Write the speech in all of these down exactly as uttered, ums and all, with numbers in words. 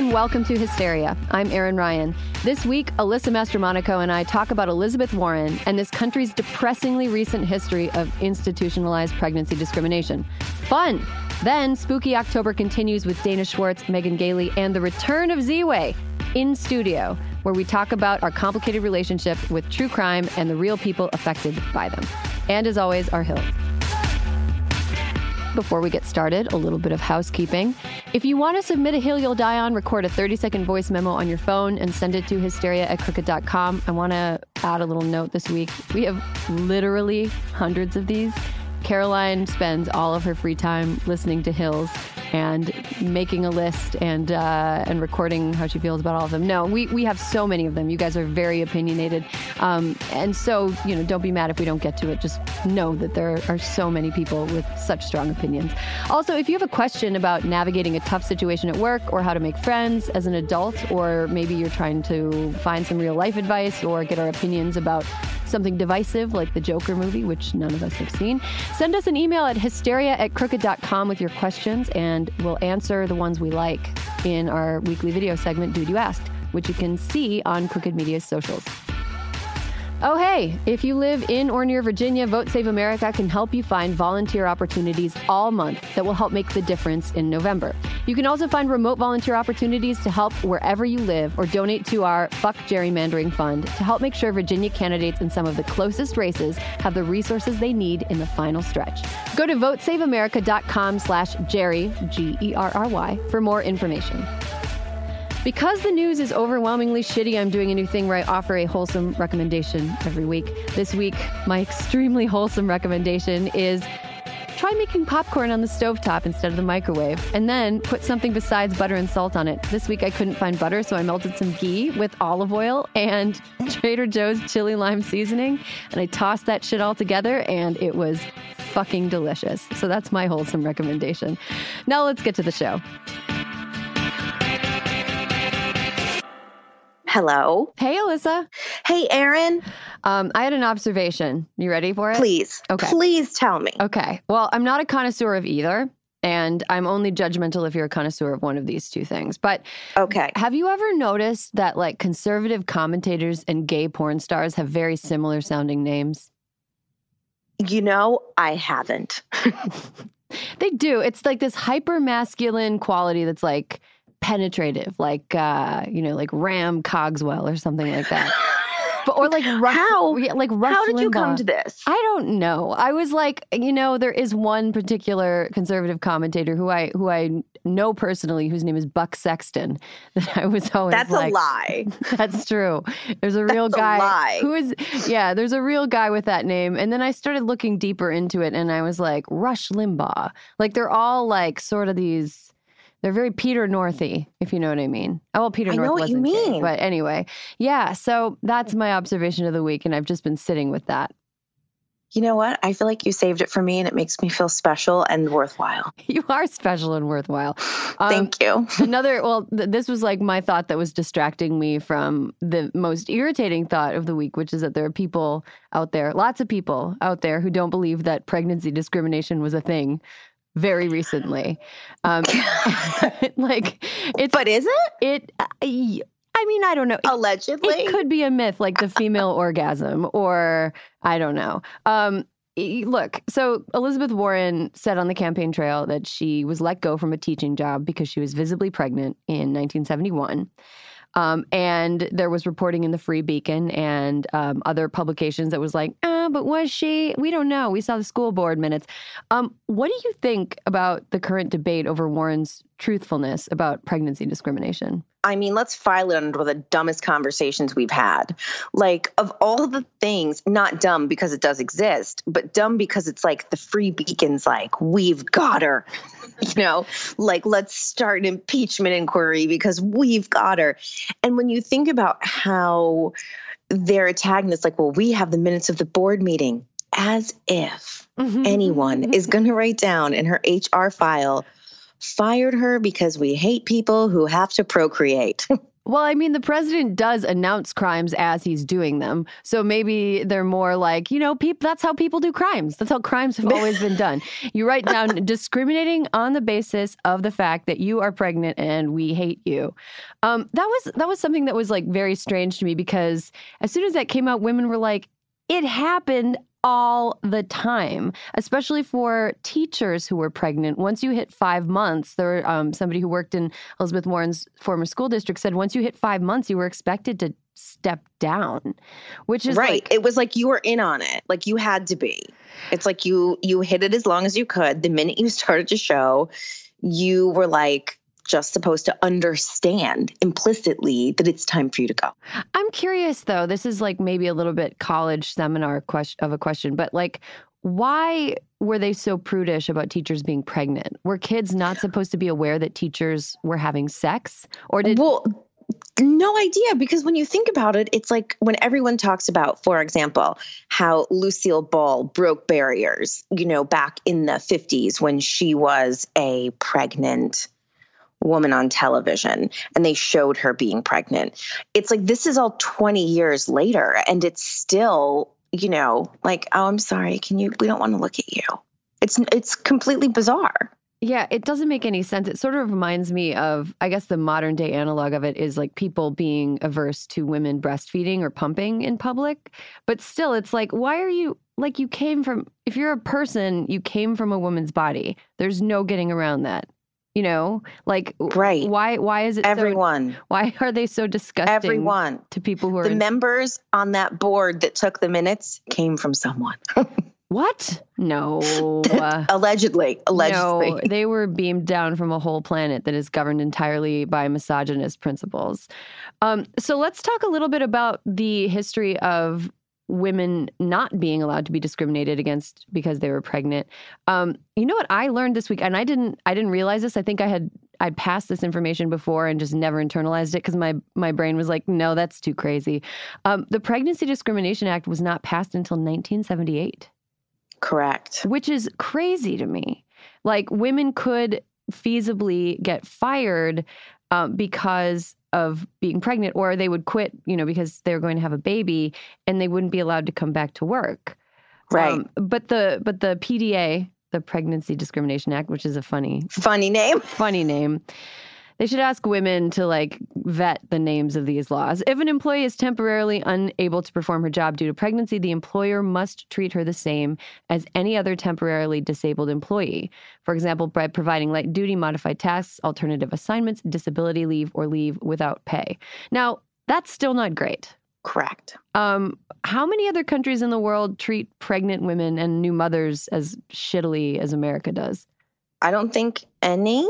and welcome to Hysteria. I'm Erin Ryan. This week, Alyssa Mastromonaco and I talk about Elizabeth Warren and this country's depressingly recent history of institutionalized pregnancy discrimination. Fun! Then, Spooky October continues with Dana Schwartz, Megan Gailey, and the return of Z-Way in studio, where we talk about our complicated relationship with true crime and the real people affected by them. And as always, our hills. Before we get started, a little bit of housekeeping. If you want to submit a hill you'll die on, record a thirty-second voice memo on your phone and send it to hysteria at crooked dot com. I want to add a little note this week. We have literally hundreds of these. Caroline spends all of her free time listening to Hills and making a list and uh, and recording how she feels about all of them. No, we, we have so many of them. You guys are very opinionated. Um, and so, you know, don't be mad if we don't get to it. Just know that there are so many people with such strong opinions. Also, if you have a question about navigating a tough situation at work or how to make friends as an adult, or maybe you're trying to find some real life advice or get our opinions about something divisive like the Joker movie, which none of us have seen, send us an email at hysteria at crooked dot com with your questions, and we'll answer the ones we like in our weekly video segment, Dude You Asked, which you can see on Crooked Media's socials. Oh, hey, if you live in or near Virginia, Vote Save America can help you find volunteer opportunities all month that will help make the difference in November. You can also find remote volunteer opportunities to help wherever you live or donate to our Fuck Gerrymandering Fund to help make sure Virginia candidates in some of the closest races have the resources they need in the final stretch. Go to vote save america dot com slash Jerry, G E R R Y, for more information. Because the news is overwhelmingly shitty, I'm doing a new thing where I offer a wholesome recommendation every week. This week, my extremely wholesome recommendation is try making popcorn on the stovetop instead of the microwave, and then put something besides butter and salt on it. This week, I couldn't find butter, so I melted some ghee with olive oil and Trader Joe's chili lime seasoning, and I tossed that shit all together, and it was fucking delicious. So that's my wholesome recommendation. Now let's get to the show. Hello. Hey, Alyssa. Hey, Erin. Um, I had an observation. You ready for it? Please. Okay. Please tell me. Okay. Well, I'm not a connoisseur of either, and I'm only judgmental if you're a connoisseur of one of these two things. But okay. Have you ever noticed that, like, conservative commentators and gay porn stars have very similar sounding names? You know, I haven't. They do. It's like this hyper masculine quality that's like penetrative, like, uh, you know, like Ram Cogswell or something like that. But, or like Rush, how? Yeah, like Rush How did Limbaugh. you come to this? I don't know. I was like, you know, there is one particular conservative commentator who I who I know personally, whose name is Buck Sexton. That I was always That's like, a lie. That's true. There's a real That's guy a lie. who is, yeah. There's a real guy with that name, and then I started looking deeper into it, and I was like, Rush Limbaugh. Like they're all like sort of these. They're very Peter Northy, if you know what I mean. Oh, well, Peter I North know what wasn't you gay, mean. but anyway, yeah. So that's my observation of the week, and I've just been sitting with that. You know what? I feel like you saved it for me, and it makes me feel special and worthwhile. You are special and worthwhile. Um, Thank you. Another, well, th- this was like my thought that was distracting me from the most irritating thought of the week, which is that there are people out there, lots of people out there who don't believe that pregnancy discrimination was a thing. Very recently. Um, like, it's. But is it? It. I, I mean, I don't know. It, Allegedly? It could be a myth, like the female orgasm, or I don't know. Um, e- look, so Elizabeth Warren said on the campaign trail that she was let go from a teaching job because she was visibly pregnant in nineteen seventy-one. Um, and there was reporting in the Free Beacon and um, other publications that was like, ah, but was she? We don't know. We saw the school board minutes. Um, what do you think about the current debate over Warren's truthfulness about pregnancy discrimination? I mean, let's file it under the dumbest conversations we've had. Like, of all the things, not dumb because it does exist, but dumb because it's like the Free Beacon's like, we've got her. You know, like, let's start an impeachment inquiry because we've got her. And when you think about how they're attacking this, like, well, we have the minutes of the board meeting, as if anyone is going to write down in her H R file, fired her because we hate people who have to procreate. Well, I mean, the president does announce crimes as he's doing them. So maybe they're more like, you know, people, that's how people do crimes. That's how crimes have always been done. You write down discriminating on the basis of the fact that you are pregnant and we hate you. Um, that was that was something that was like very strange to me, because as soon as that came out, women were like, it happened all the time, especially for teachers who were pregnant. Once you hit five months, there were, um, somebody who worked in Elizabeth Warren's former school district said once you hit five months, you were expected to step down, which is right. Like, it was like you were in on it. Like you had to be. It's like you you hid it as long as you could. The minute you started to show, you were like just supposed to understand implicitly that it's time for you to go. I'm curious, though. This is like maybe a little bit college seminar question of a question, but like, why were they so prudish about teachers being pregnant? Were kids not supposed to be aware that teachers were having sex? Or did well, no idea, because when you think about it, it's like when everyone talks about, for example, how Lucille Ball broke barriers, you know, back in the fifties when she was a pregnant woman on television and they showed her being pregnant. It's like, this is all twenty years later and it's still, you know, like, oh, I'm sorry. Can you, we don't want to look at you. It's, it's completely bizarre. Yeah, it doesn't make any sense. It sort of reminds me of, I guess the modern day analog of it is like people being averse to women breastfeeding or pumping in public. But still, it's like, why are you, like you came from, if you're a person, you came from a woman's body. There's no getting around that. You know, like, right. why, why is it everyone, so, why are they so disgusting everyone to people who are the in, members on that board that took the minutes came from someone. What? No. Uh, allegedly, allegedly. No, they were beamed down from a whole planet that is governed entirely by misogynist principles. Um, so let's talk a little bit about the history of women not being allowed to be discriminated against because they were pregnant. Um, you know what I learned this week, and I didn't, I didn't realize this. I think I had, I'd passed this information before and just never internalized it because my my brain was like, no, that's too crazy. Um, the Pregnancy Discrimination Act was not passed until nineteen seventy-eight. Correct. Which is crazy to me. Like, women could feasibly get fired um, because of being pregnant, or they would quit, you know, because they were going to have a baby and they wouldn't be allowed to come back to work. Right. Um, but the but the P D A, the Pregnancy Discrimination Act, which is a funny, funny name, funny name. They should ask women to like vet the names of these laws. If an employee is temporarily unable to perform her job due to pregnancy, the employer must treat her the same as any other temporarily disabled employee. For example, by providing light duty, modified tasks, alternative assignments, disability leave, or leave without pay. Now, that's still not great. Correct. Um, how many other countries in the world treat pregnant women and new mothers as shittily as America does? I don't think any.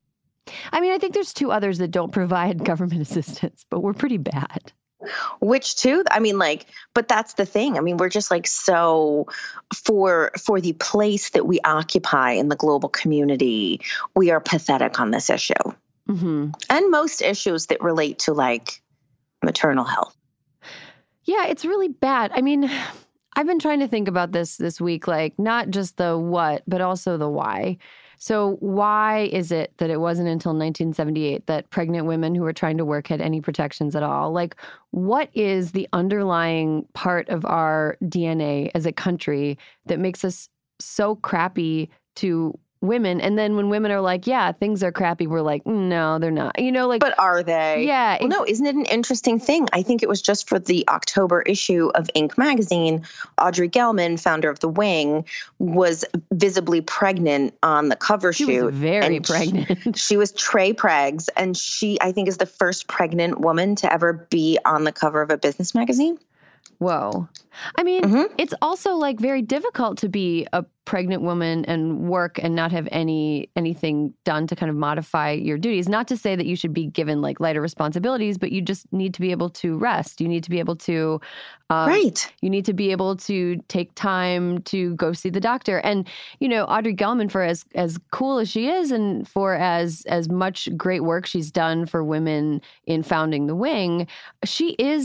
I mean, I think there's two others that don't provide government assistance, but we're pretty bad. Which too? I mean, like, but that's the thing. I mean, we're just like, so for, for the place that we occupy in the global community, we are pathetic on this issue. Mm-hmm. And most issues that relate to like maternal health. Yeah, it's really bad. I mean, I've been trying to think about this this week, like not just the what, but also the why. So why is it that it wasn't until nineteen seventy-eight that pregnant women who were trying to work had any protections at all? Like, what is the underlying part of our D N A as a country that makes us so crappy to women? And then when women are like, yeah, things are crappy, we're like, no, they're not. You know, like, but are they? Yeah. Well, no, isn't it an interesting thing? I think it was just for the October issue of Inc magazine. Audrey Gelman, founder of The Wing, was visibly pregnant on the cover she shoot. She was very pregnant. She, she was Trey Pregs, and she, I think, is the first pregnant woman to ever be on the cover of a business magazine. Whoa. I mean, mm-hmm. It's also like very difficult to be a pregnant woman and work and not have any anything done to kind of modify your duties. Not to say that you should be given like lighter responsibilities, but you just need to be able to rest. You need to be able to, um, right. You need to be able to take time to go see the doctor. And, you know, Audrey Gelman, for as, as cool as she is and for as, as much great work she's done for women in founding The Wing, she is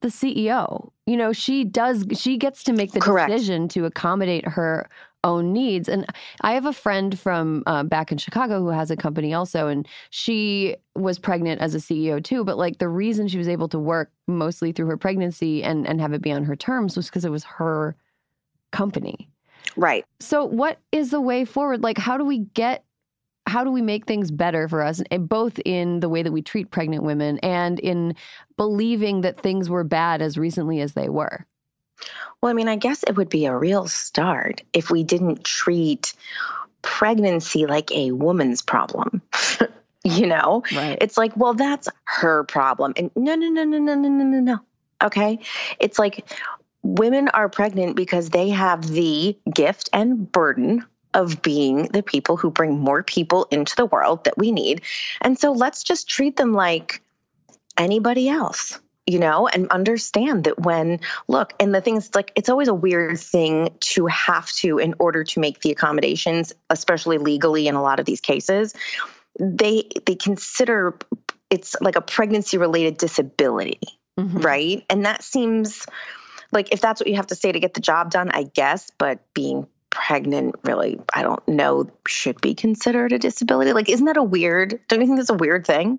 the C E O. You know, she does, she gets to make the Correct. decision to accommodate her own needs. And I have a friend from uh, back in Chicago who has a company also, and she was pregnant as a C E O too. But like the reason she was able to work mostly through her pregnancy and, and have it be on her terms was because it was her company. Right. So what is the way forward? Like, how do we get, how do we make things better for us, and both in the way that we treat pregnant women and in believing that things were bad as recently as they were? Well, I mean, I guess it would be a real start if we didn't treat pregnancy like a woman's problem. You know, Right. It's like, well, that's her problem. And no, no, no, no, no, no, no, no, no. Okay. It's like women are pregnant because they have the gift and burden of being the people who bring more people into the world that we need. And so let's just treat them like anybody else, you know, and understand that when, look, and the things like, it's always a weird thing to have to, in order to make the accommodations, especially legally in a lot of these cases, they, they consider it's like a pregnancy related disability, mm-hmm. right? And that seems like, if that's what you have to say to get the job done, I guess, but being pregnant really, I don't know, should be considered a disability. Like, isn't that a weird, don't you think that's a weird thing?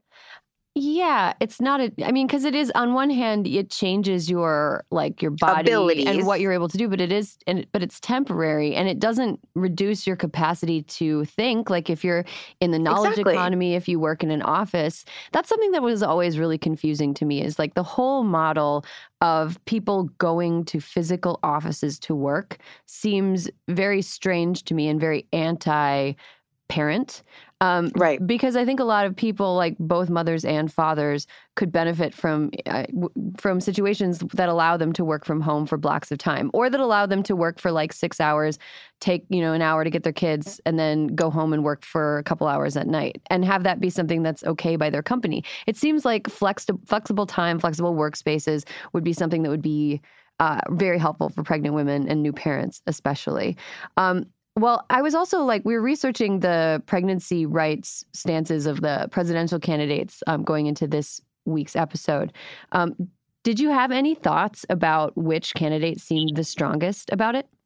Yeah, it's not a, I mean, because it is, on one hand, it changes your, like, your body Abilities. And what you're able to do, but it is, and but it's temporary, and it doesn't reduce your capacity to think. Like, if you're in the knowledge Exactly. economy, if you work in an office, that's something that was always really confusing to me, is like the whole model of people going to physical offices to work seems very strange to me and very anti-parent. Um, right. Because I think a lot of people, like both mothers and fathers, could benefit from uh, w- from situations that allow them to work from home for blocks of time, or that allow them to work for like six hours, take, you know, an hour to get their kids, and then go home and work for a couple hours at night, and have that be something that's okay by their company. It seems like flex- flexible time, flexible workspaces would be something that would be uh, very helpful for pregnant women and new parents, especially. Um, Well, I was also like, we were researching the pregnancy rights stances of the presidential candidates um, going into this week's episode. Um, did you have any thoughts about which candidate seemed the strongest about it?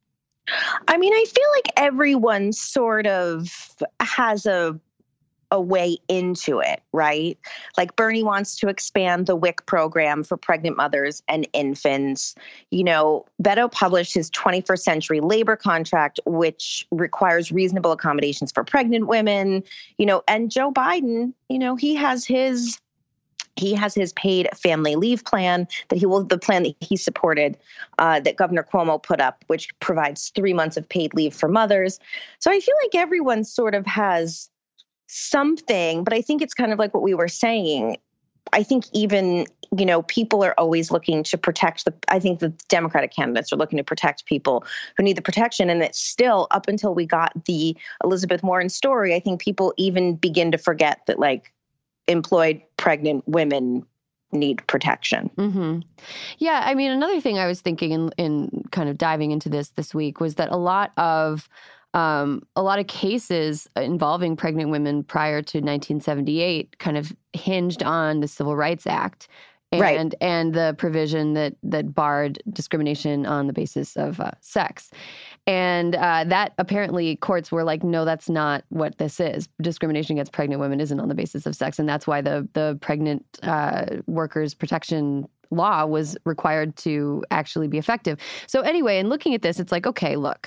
I mean, I feel like everyone sort of has a a way into it, right? Like Bernie wants to expand the W I C program for pregnant mothers and infants. You know, Beto published his twenty-first century labor contract, which requires reasonable accommodations for pregnant women, you know, and Joe Biden, you know, he has his He has his paid family leave plan that he will, the plan that he supported, uh, that Governor Cuomo put up, which provides three months of paid leave for mothers. So I feel like everyone sort of has something, but I think it's kind of like what we were saying. I think even, you know, people are always looking to protect the, I think the Democratic candidates are looking to protect people who need the protection. And it's still, up until we got the Elizabeth Warren story, I think people even begin to forget that, like, employed pregnant women need protection. Mm-hmm. Yeah. I mean, another thing I was thinking in, in kind of diving into this this week was that a lot of um, a lot of cases involving pregnant women prior to nineteen seventy-eight kind of hinged on the Civil Rights Act. And, Right. and the provision that that barred discrimination on the basis of uh, sex. And uh, that apparently courts were like, no, that's not what this is. Discrimination against pregnant women isn't on the basis of sex. And that's why the, the pregnant uh, workers protection law was required to actually be effective. So anyway, in looking at this, it's like, okay, look,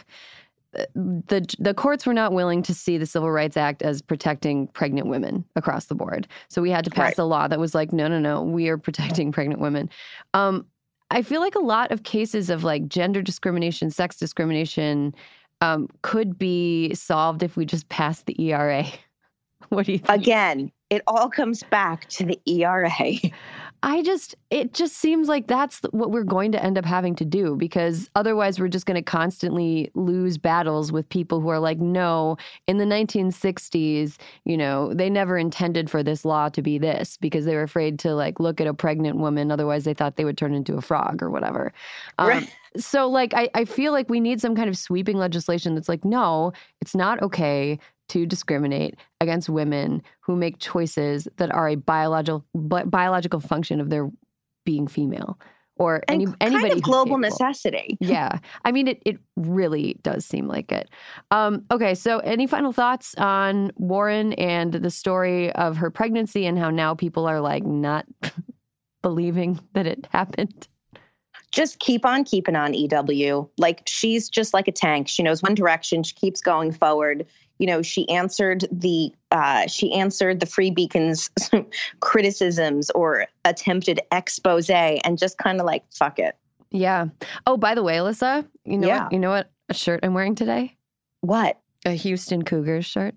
the the courts were not willing to see the Civil Rights Act as protecting pregnant women across the board. So we had to pass Right. a law that was like, no, no, no, we are protecting pregnant women. Um, I feel like a lot of cases of like gender discrimination, sex discrimination um, could be solved if we just passed the E R A. What do you think? Again, it all comes back to the E R A. I just, it just seems like that's what we're going to end up having to do, because otherwise we're just going to constantly lose battles with people who are like, no, in the nineteen sixties, you know, they never intended for this law to be this because they were afraid to like look at a pregnant woman. Otherwise they thought they would turn into a frog or whatever. Um, Right. So like, I, I feel like we need some kind of sweeping legislation that's like, no, it's not okay to discriminate against women who make choices that are a biological bi- biological function of their being female or and any kind anybody of global capable. necessity. Yeah. I mean, it, it really does seem like it. Um, okay. So any final thoughts on Warren and the story of her pregnancy and how now people are like not believing that it happened? Just keep on keeping on, E W. Like, she's just like a tank. She knows one direction. She keeps going forward. You know, she answered the uh, she answered the Free Beacon's criticisms or attempted expose and just kind of like, fuck it. Yeah. Oh, by the way, Alyssa, you know Yeah. what, you know what a shirt I'm wearing today? What? A Houston Cougars shirt.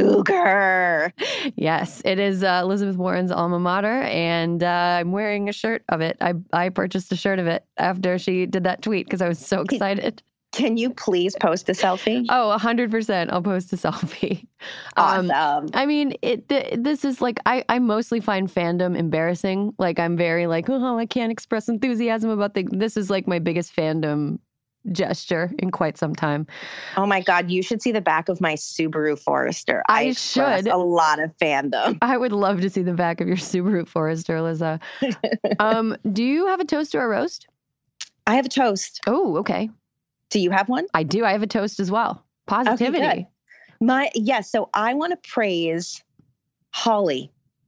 Cougar. Yes, it is uh, Elizabeth Warren's alma mater, and uh, I'm wearing a shirt of it. I I purchased a shirt of it after she did that tweet because I was so excited. Can you please post a selfie? Oh, one hundred percent. I'll post a selfie. Um, Awesome. I mean, it. Th- this is like, I, I mostly find fandom embarrassing. Like, I'm very like, oh, I can't express enthusiasm about the. This is like my biggest fandom gesture in quite some time. Oh my God, you should see the back of my Subaru Forester. I express should. A lot of fandom. I would love to see the back of your Subaru Forester, Liza. um, do you have a toast or a roast? I have a toast. Oh, okay. Do you have one? I do. I have a toast as well. Positivity. Okay, good. My yes. Yeah, so I want to praise Holly,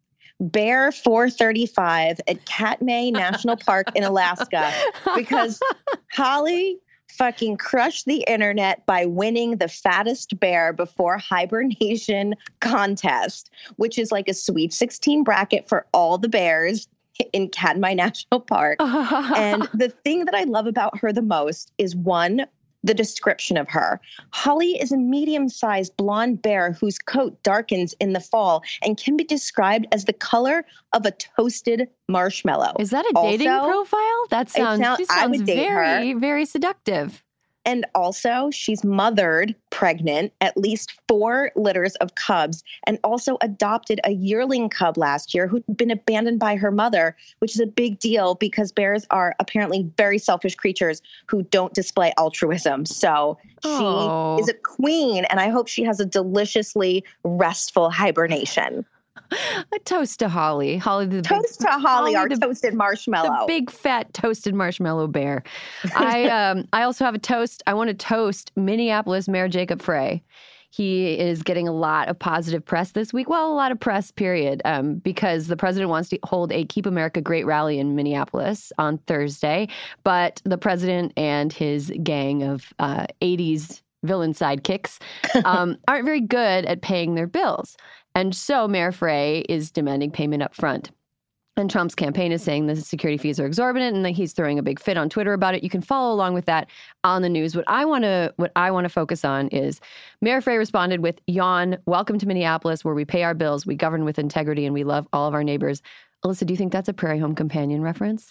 Bear four thirty-five at Katmai National Park in Alaska, because Holly fucking crushed the internet by winning the fattest bear before hibernation contest, which is like a Sweet sixteen bracket for all the bears in Katmai National Park. And the thing that I love about her the most is, one, the description of her. Holly is a medium-sized blonde bear whose coat darkens in the fall and can be described as the color of a toasted marshmallow. Is that a Also, dating profile? That sounds, sound- she I sounds would date very, her. very seductive. And also, she's mothered, pregnant, at least four litters of cubs, and also adopted a yearling cub last year who'd been abandoned by her mother, which is a big deal because bears are apparently very selfish creatures who don't display altruism. So Oh. she is a queen, and I hope she has a deliciously restful hibernation. A toast to Holly. Holly the Toast big, to Holly, Holly our the, toasted marshmallow. the big fat toasted marshmallow bear. I um I also have a toast. I want to toast Minneapolis Mayor Jacob Frey. He is getting a lot of positive press this week. Well, a lot of press, period, um, because the president wants to hold a Keep America Great rally in Minneapolis on Thursday. But the president and his gang of uh, eighties villain sidekicks um, aren't very good at paying their bills. And so Mayor Frey is demanding payment up front. And Trump's campaign is saying the security fees are exorbitant and that he's throwing a big fit on Twitter about it. You can follow along with that on the news. What I want to what I want to focus on is Mayor Frey responded with, "Yawn, welcome to Minneapolis, where we pay our bills, we govern with integrity, and we love all of our neighbors." Alyssa, do you think that's a Prairie Home Companion reference?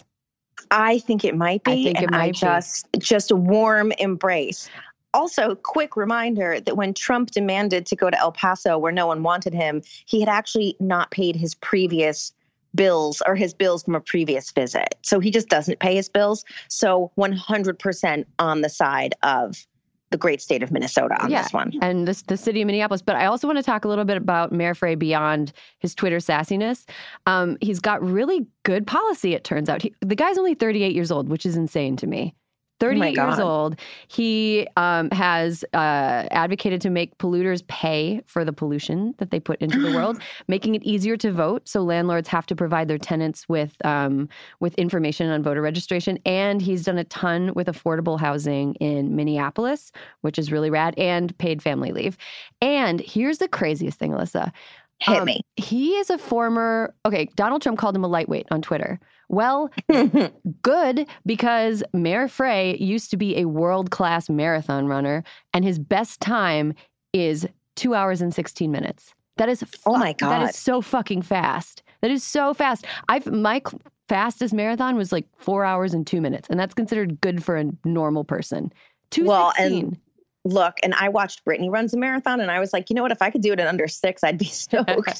I think it might be. I think it and might I be. just just a warm embrace. Also, quick reminder that when Trump demanded to go to El Paso where no one wanted him, he had actually not paid his previous bills or his bills from a previous visit. So he just doesn't pay his bills. So one hundred percent on the side of the great state of Minnesota on Yeah, this one. and this, the city of Minneapolis. But I also want to talk a little bit about Mayor Frey beyond his Twitter sassiness. Um, he's got really good policy, it turns out. He, the guy's only thirty-eight years old, which is insane to me. thirty-eight years God. old. He um, has uh, advocated to make polluters pay for the pollution that they put into the world, making it easier to vote. So landlords have to provide their tenants with um, with information on voter registration. And he's done a ton with affordable housing in Minneapolis, which is really rad, and paid family leave. And here's the craziest thing, Alyssa. Hit Um, me. He is a former, okay, Donald Trump called him a lightweight on Twitter. Well, good, because Mayor Frey used to be a world-class marathon runner, and his best time is two hours and sixteen minutes. That is, fu- Oh my God. That is so fucking fast. That is so fast. I've my cl- fastest marathon was like four hours and two minutes, and that's considered good for a normal person. two Well, sixteen. and look, and I watched Brittany runs a marathon, and I was like, you know what? If I could do it in under six, I'd be stoked.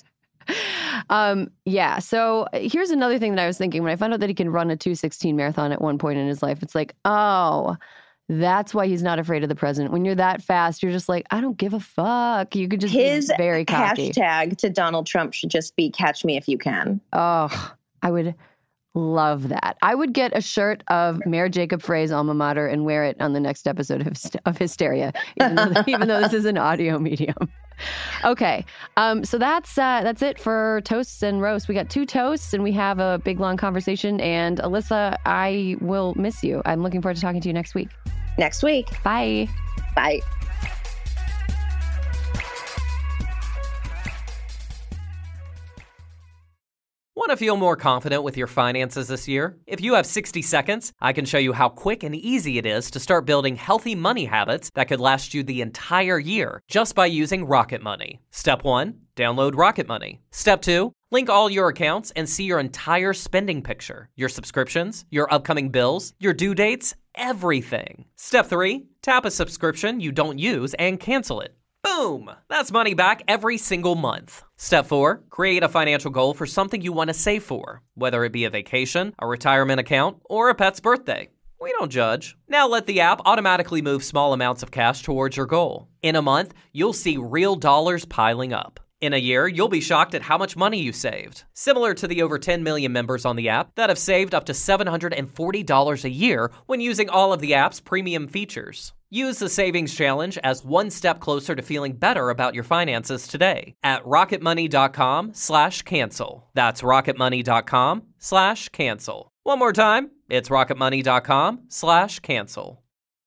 um, yeah. So here's another thing that I was thinking when I found out that he can run a two sixteen marathon at one point in his life. It's like, oh, that's why he's not afraid of the president. When you're that fast, you're just like, I don't give a fuck. You could just His be very cocky. hashtag to Donald Trump should just be "Catch me if you can." Oh, I would Love that. I would get a shirt of Mayor Jacob Frey's alma mater and wear it on the next episode of, of Hysteria, even though, even though this is an audio medium. Okay, um, so that's uh, that's it for toasts and roasts. We got two toasts and we have a big long conversation. And Alyssa, I will miss you. I'm looking forward to talking to you next week. Next week. Bye. Bye. Want to feel more confident with your finances this year? If you have sixty seconds, I can show you how quick and easy it is to start building healthy money habits that could last you the entire year just by using Rocket Money. Step one, download Rocket Money. Step two, link all your accounts and see your entire spending picture, your subscriptions, your upcoming bills, your due dates, everything. Step three, tap a subscription you don't use and cancel it. Boom! That's money back every single month. Step four, create a financial goal for something you want to save for, whether it be a vacation, a retirement account, or a pet's birthday. We don't judge. Now let the app automatically move small amounts of cash towards your goal. In a month, you'll see real dollars piling up. In a year, you'll be shocked at how much money you saved. Similar to the over ten million members on the app that have saved up to seven hundred forty dollars a year when using all of the app's premium features. Use the Savings Challenge as one step closer to feeling better about your finances today at rocketmoney.com slash cancel. That's rocketmoney.com slash cancel. One more time, it's rocketmoney.com slash cancel.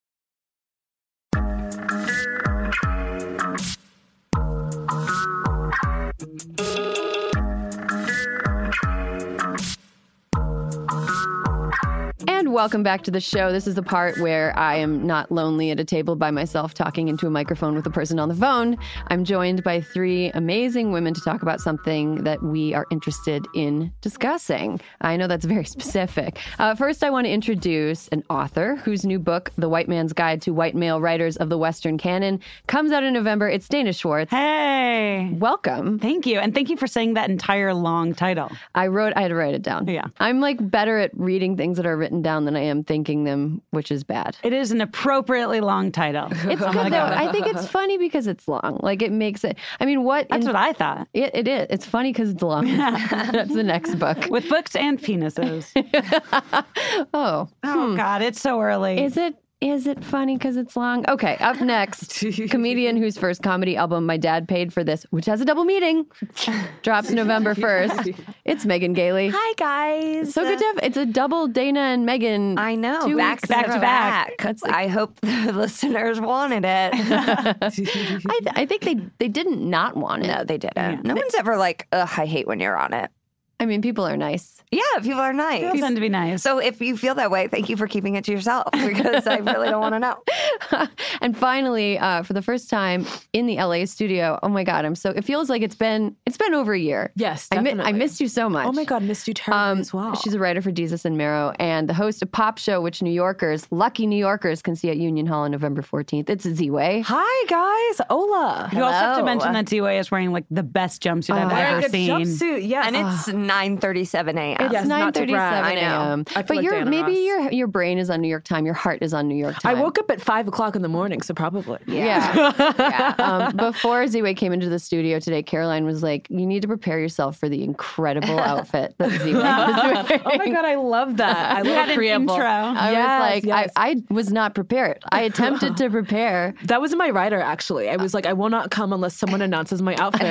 And welcome back to the show. This is the part where I am not lonely at a table by myself talking into a microphone with a person on the phone. I'm joined by three amazing women to talk about something that we are interested in discussing. I know that's very specific. Uh, first, I want to introduce an author whose new book, The White Man's Guide to White Male Writers of the Western Canon, comes out in November. It's Dana Schwartz. Hey. Welcome. Thank you. And thank you for saying that entire long title. I wrote, I had to write it down. Yeah. I'm like better at reading things that are written down than I am thinking them, which is bad. It is an appropriately long title. It's good though. I think it's funny because it's long. Like it makes it, I mean, what? That's in, what I thought. It, it is. It's funny because it's long. That's the next book. With books and penises. oh. Oh, hmm. God, it's so early. Is it? Is it funny because it's long? Okay, up next, comedian whose first comedy album, My Dad Paid for This, which has a double meeting, drops November first. It's Megan Gailey. Hi, guys. So good to have, it's a double Dana and Megan. I know. Two back, weeks back to to back. back. I hope the listeners wanted it. I, th- I think they, they didn't not want it. No, they didn't. Yeah. No one's ever like, ugh, I hate when you're on it. I mean, people are nice. Yeah, people are nice. People tend to be nice. So if you feel that way, thank you for keeping it to yourself because I really don't want to know. And finally, uh, for the first time in the L A studio, oh my God, I'm so, it feels like it's been, it's been over a year. Yes, I, mi- definitely. I missed you so much. Oh my God, missed you terribly Um, as well. She's a writer for Jesus and Marrow and the host of Pop Show, which New Yorkers, lucky New Yorkers, can see at Union Hall on November fourteenth. It's Z-Way. Hi, guys. Hola. You also have to Hello. mention that Z-Way is wearing like the best jumpsuit I've Oh. ever Wearing a seen. jumpsuit, yes. And it's nine thirty-seven a.m. It's Yes, nine not to brag. thirty-seven I know. a.m. I feel But like your Diana maybe Ross. your your brain is on New York time. Your heart is on New York I time. woke up at five o'clock in the morning, so probably. Yeah. Yeah. um, before Z-Way came into the studio today, Caroline was like, you need to prepare yourself for the incredible outfit that Z-Way was wearing. Oh my God, I love that. I We love had an preamble. intro. I Yes, was like, yes. I, I was not prepared. I attempted to prepare. That was in my writer, actually. I was like, I will not come unless someone announces my outfit.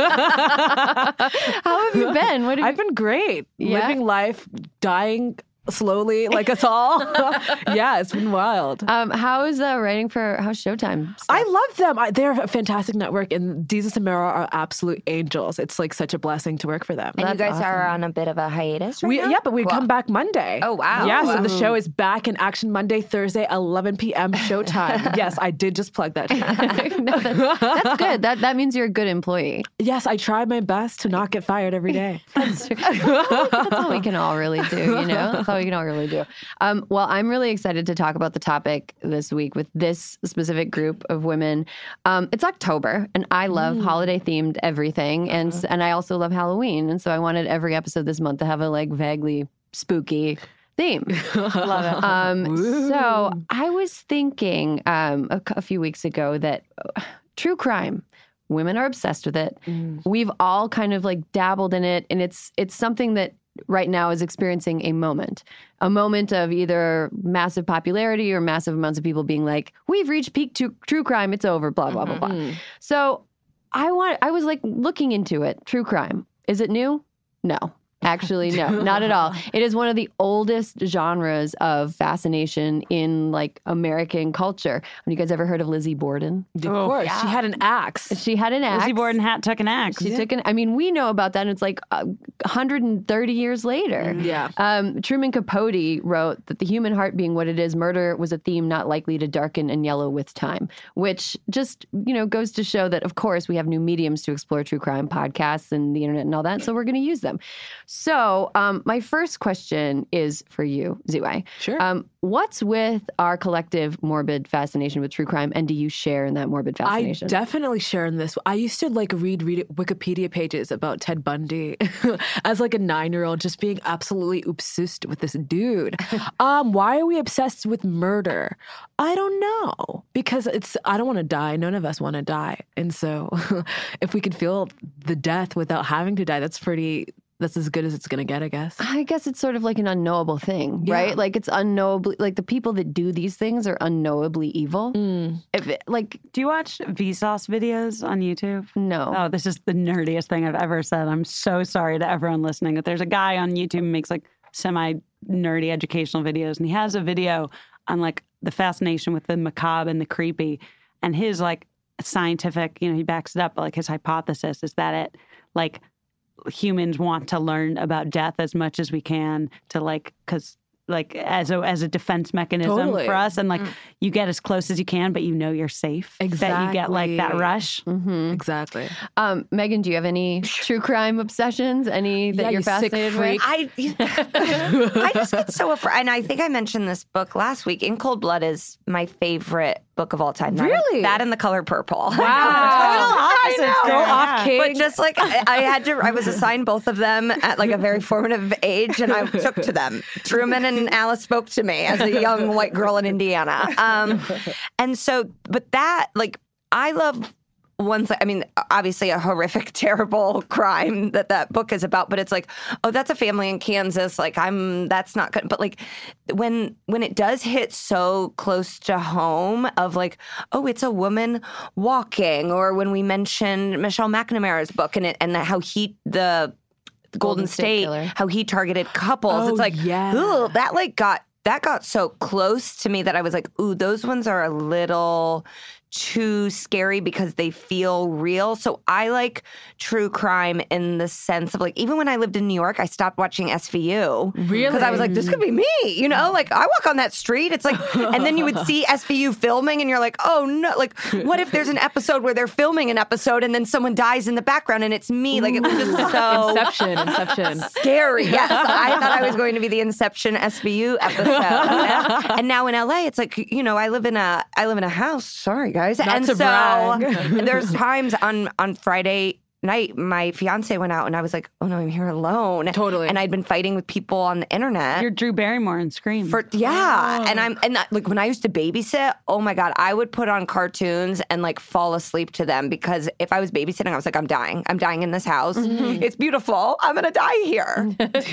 How have you been? What have I've been great. Yeah? Living life, dying slowly like us all. Yeah, it's been wild. Um, how is uh, writing for how's Showtime? stuff? I love them. I, they're a fantastic network, and Jesus and Mara are absolute angels. It's like such a blessing to work for them. And you That's guys are on a bit of a hiatus right We, now? yeah, but we Cool. come back Monday. Oh, wow. Yeah, so the Wow. show is back in action Monday, Thursday, eleven p.m. Showtime. Yes, I did just plug that. No, that's, that's good. That that means you're a good employee. Yes, I try my best to not get fired every day. That's, that's all we can all really do, you know? That's all we can all really do. Um, well, I'm really excited to talk about the topic this week with this specific group of women. Um, it's October, and I love Mm. holiday-themed everything, and Uh-huh. and I also love Halloween, and so I wanted every episode this month to have a like vaguely spooky theme. Love it. Um, so I was thinking um, a, a few weeks ago that uh, true crime, women are obsessed with it. Mm. We've all kind of like dabbled in it, and it's it's something that right now is experiencing a moment, a moment of either massive popularity or massive amounts of people being like, we've reached peak true, true crime, it's over, blah, blah, blah, blah. So I want, I was like looking into it. True crime. Is it new? No. Actually, no, not at all. It is one of the oldest genres of fascination in like American culture. Have you guys ever heard of Lizzie Borden? Of course. She had an axe. She had an axe. Lizzie Borden hat took an axe. She took an, I mean, we know about that, and it's like uh, one hundred thirty years later. Yeah. Um, Truman Capote wrote that the human heart being what it is, murder was a theme not likely to darken and yellow with time, which just, you know, goes to show that, of course, we have new mediums to explore true crime, podcasts and the internet and all that, so we're going to use them. So um, my first question is for you, Ziwei. Sure. Um, what's with our collective morbid fascination with true crime, and do you share in that morbid fascination? I definitely share in this. I used to like read, read Wikipedia pages about Ted Bundy as like a nine-year-old, just being absolutely obsessed with this dude. Um, why are we obsessed with murder? I don't know. Because it's, I don't want to die. None of us want to die. And so if we can feel the death without having to die, that's pretty... That's as good as it's going to get, I guess. I guess it's sort of like an unknowable thing, Yeah. right? Like it's unknowably, like the people that do these things are unknowably evil. Mm. If it, like, Do you watch Vsauce videos on YouTube? no. Oh, this is the nerdiest thing I've ever said. I'm so sorry to everyone listening. But there's a guy on YouTube who makes like semi-nerdy educational videos, and he has a video on like the fascination with the macabre and the creepy. And his like scientific, you know, he backs it up, but like his hypothesis is that it like humans want to learn about death as much as we can to like, because like as a as a defense mechanism Totally. for us, and like you get as close as you can, but you know you're safe. That you get like that Exactly. rush. Mm-hmm. Exactly. Um, Megan, do you have any true crime obsessions? Any that Yeah, you're you sick fascinated freak. with? I, I just get so afraid. And I think I mentioned this book last week. In Cold Blood is my favorite book of all time. That- Really? That and The Color Purple. I know. opposites Go there, off, yeah. King. But just like I, I had to, I was assigned both of them at like a very formative age, and I took to them. Truman and Alice spoke to me as a young white girl in Indiana. Um, and so, but that, like, I love one thing. I mean, obviously a horrific, terrible crime that that book is about, but it's like, oh, that's a family in Kansas. Like, I'm, that's not good. But like, when when it does hit so close to home of like, oh, it's a woman walking, or when we mentioned Michelle McNamara's book and it and how he the Golden, Golden State State, Killer. how he targeted couples. Oh, It's like, yeah. ooh, that like got that got so close to me that I was like, ooh, those ones are a little too scary because they feel real. So I like true crime in the sense of like, even when I lived in New York, I stopped watching S V U. Really? Because I was like, this could be me, you know? Like, I walk on that street. It's like, and then you would see S V U filming and you're like, oh no, like, what if there's an episode where they're filming an episode and then someone dies in the background and it's me? Like, it was just so Inception. Inception. scary. Yes, I thought I was going to be the Inception S V U episode. And now in L A, it's like, you know, I live in a I live in a house. Sorry, guys. Not and to so brag. there's times on on Friday night, my fiance went out and I was like, oh no, I'm here alone. Totally. And I'd been fighting with people on the internet. You're Drew Barrymore in Scream. For yeah, and I'm and that, like when I used to babysit, oh my god, I would put on cartoons and like fall asleep to them because if I was babysitting, I was like, I'm dying, I'm dying in this house. It's beautiful, I'm gonna die here.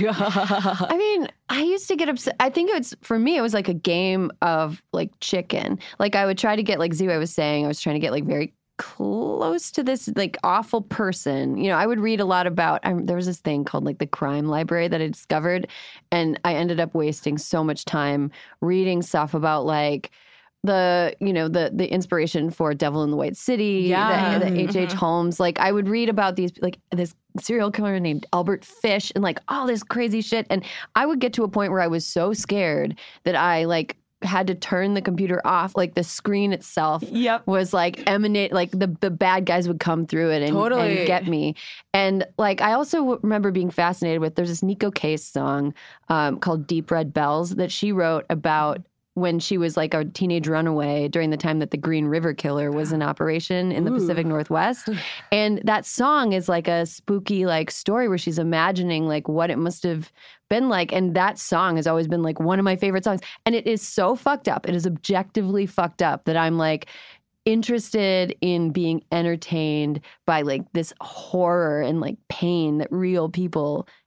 I mean, I used to get upset. I think it's for me, it was like a game of like chicken. Like I would try to get, like Ziwei was saying, I was trying to get like very close to this like awful person. You know, I would read a lot about, um, there was this thing called like the crime library that I discovered. And I ended up wasting so much time reading stuff about like, the, you know, the the inspiration for Devil in the White City, Yeah. the, the H H. Holmes. Like I would read about these, like this serial killer named Albert Fish and like all this crazy shit. And I would get to a point where I was so scared that I like had to turn the computer off. Like the screen itself Yep. was like emanate, like the, the bad guys would come through it and, Totally. and get me. And like I also remember being fascinated with, there's this Nico Case song um, called Deep Red Bells that she wrote about when she was like a teenage runaway during the time that the Green River Killer was in operation in the Ooh. Pacific Northwest. And that song is like a spooky like story where she's imagining like what it must have been like. And that song has always been like one of my favorite songs. And it is so fucked up. It is objectively fucked up that I'm like interested in being entertained by like this horror and like pain that real people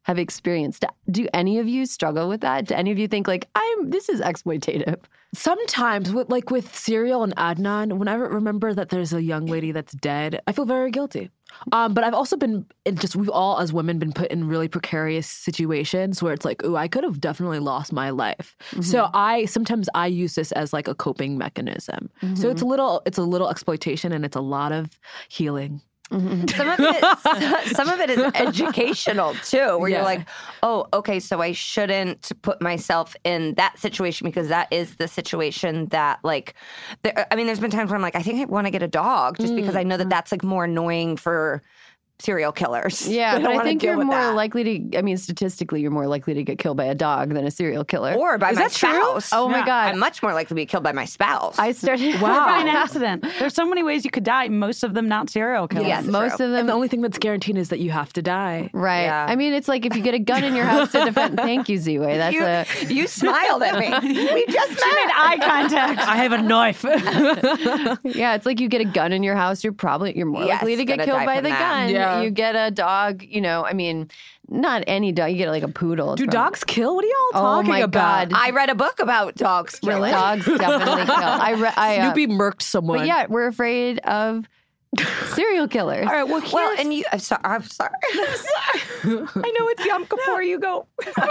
have experienced. Do any of you struggle with that? Do any of you think like, I'm, this is exploitative? Sometimes, with, like with Serial and Adnan, when I remember that there's a young lady that's dead, I feel very guilty. Um, but I've also been, in just we've all as women been put in really precarious situations where it's like, ooh, I could have definitely lost my life. Mm-hmm. So I sometimes I use this as like a coping mechanism. Mm-hmm. So it's a little it's a little exploitation and it's a lot of healing. Mm-hmm. Some of it, some of it is educational too, where yeah. you're like, oh, okay, so I shouldn't put myself in that situation because that is the situation that, like, there, I mean, there's been times where I'm like, I think I want to get a dog just mm. because I know that that's like more annoying for serial killers. Yeah, but I think you're more that. likely to, I mean, statistically, you're more likely to get killed by a dog than a serial killer. Or by Is my that spouse. True? Oh yeah. my God. I'm much more likely to be killed by my spouse. I started, wow. Or by an accident. There's so many ways you could die, most of them not serial killers. Yes, most true. of them. And the only thing that's guaranteed is that you have to die. Right. Yeah. I mean, it's like if you get a gun in your house to defend, thank you, Ziwe. That's you, a... You smiled at me. We just she made eye contact. I have a knife. Yeah, it's like you get a gun in your house, you're probably, you're more yes, likely to get killed by the that. gun. Yeah. You get a dog. Dog, you know, I mean, not any dog. You get like a poodle. Do from... dogs kill? What are y'all oh talking my about? God. I read a book about dogs killing. Really? Dogs definitely kill. I, re- I uh, Snoopy murked someone. But yeah, we're afraid of serial killers. All right, well, well and you, I'm sorry. I'm sorry. I'm sorry. I know it's Yom Kippur. You go.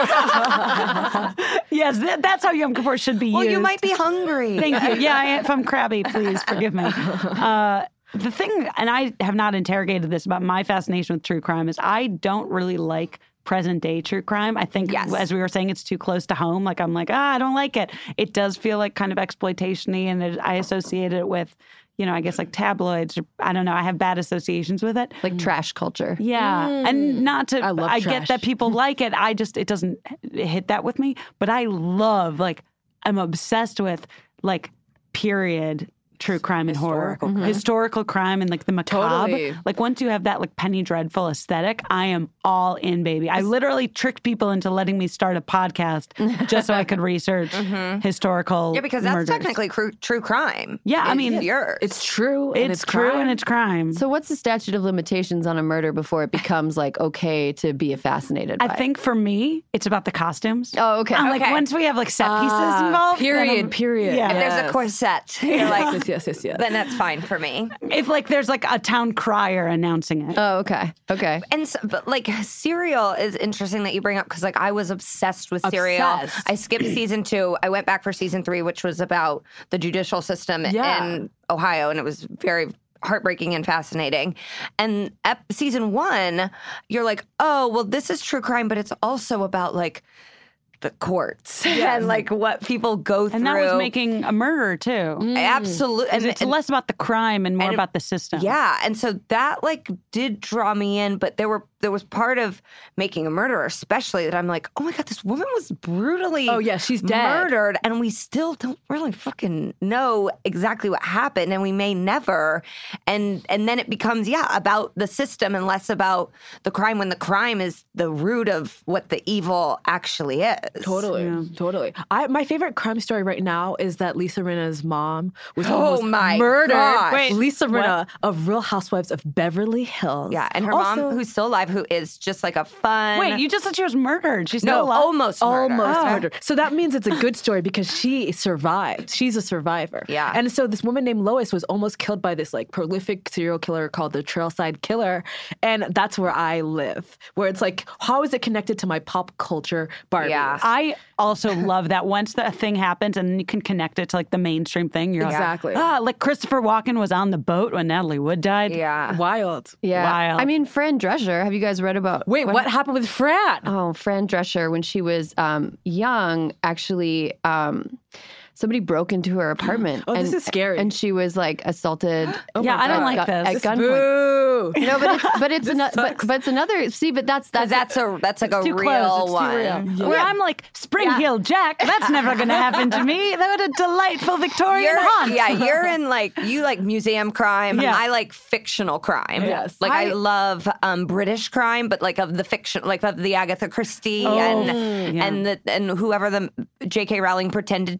Yes, that, that's how Yom Kippur should be well, used. Well, you might be hungry. Thank you. Yeah, I, if I'm crabby, please forgive me. Uh, The thing, and I have not interrogated this about my fascination with true crime, is I don't really like present day true crime. I think, yes. as we were saying, it's too close to home. Like, I'm like, ah, I don't like it. It does feel like kind of exploitation-y, and it, I associate it with, you know, I guess like tabloids. Or, I don't know. I have bad associations with it. Like mm. trash culture. Yeah. Mm. And not to, I love I trash. get that people like it. I just, it doesn't hit that with me. But I love, like, I'm obsessed with, like, period true crime and horror. Historical crime. Historical crime and like the macabre. Totally. Like once you have that like Penny Dreadful aesthetic, I am all in, baby. I literally tricked people into letting me start a podcast just so I could research mm-hmm. historical Yeah, because that's murders. technically cr- true crime. Yeah, I mean, it's yours. It's true. It's, and it's true crime. and it's crime. So what's the statute of limitations on a murder before it becomes like okay to be fascinated by I think for me, it's about the costumes. Oh, okay. I'm Okay. like, once we have like set pieces Ah, involved. Period, period. Yeah. If there's a corset, you're like, yes, yes, yes, yes. then that's fine for me. If like there's like a town crier announcing it. Oh, okay. Okay. And so, but like Serial is interesting that you bring up because like I was obsessed with Serial. Obsessed. I skipped season two. I went back for season three, which was about the judicial system Yeah. in Ohio, and it was very heartbreaking and fascinating. And ep- season one, you're like, oh, well, this is true crime, but it's also about like the courts and like what people go through. And that was making a murder too. Absolutely. And it's less about the crime and more and it- about the system. Yeah, and so that like did draw me in, but there were there was part of Making a Murderer, especially that I'm like, oh my god, this woman was brutally Oh, yeah, she's dead. murdered, and we still don't really fucking know exactly what happened, and we may never. And and then it becomes yeah about the system and less about the crime when the crime is the root of what the evil actually is. Totally, totally. I my favorite crime story right now is that Lisa Rinna's mom was Oh almost my murdered. gosh. Wait, Lisa Rinna of Real Housewives of Beverly Hills. Yeah, and her Also- mom, who's still alive, who is just like a fun. Wait, you just said she was murdered. She's no, still alive? almost murdered. Almost Oh. murdered. So that means it's a good story because she survived. She's a survivor. Yeah. And so this woman named Lois was almost killed by this like prolific serial killer called the Trailside Killer. And that's where I live, where it's like, how is it connected to my pop culture Barbies? Yeah. I also love that once the thing happens and you can connect it to like the mainstream thing. You're Exactly. like, ah, like Christopher Walken was on the boat when Natalie Wood died. Yeah. Wild. Yeah. Wild. I mean, Fran Drescher. Have you guys read about? Wait, what, happened with Fran? Oh, Fran Drescher, when she was um, young, actually, um, somebody broke into her apartment. Oh, and, this is scary. And she was like assaulted. Oh Yeah, my I don't God. like at, this. At This gunpoint. Boo. No, but it's but it's ano- but, sucks. but it's another. See, but that's Because that's that's a that's like a Too real close. It's one. too real. Where I'm like, Spring Heel Jack, that's never going to happen to me. That was a delightful Victorian You're, haunt. yeah, you're in like you like museum crime. Yeah. I like fictional crime. Yes. like I, I- love um, British crime, but like of the fiction, like of the Agatha Christie Oh, and yeah. and the and whoever the J K. Rowling pretended to be when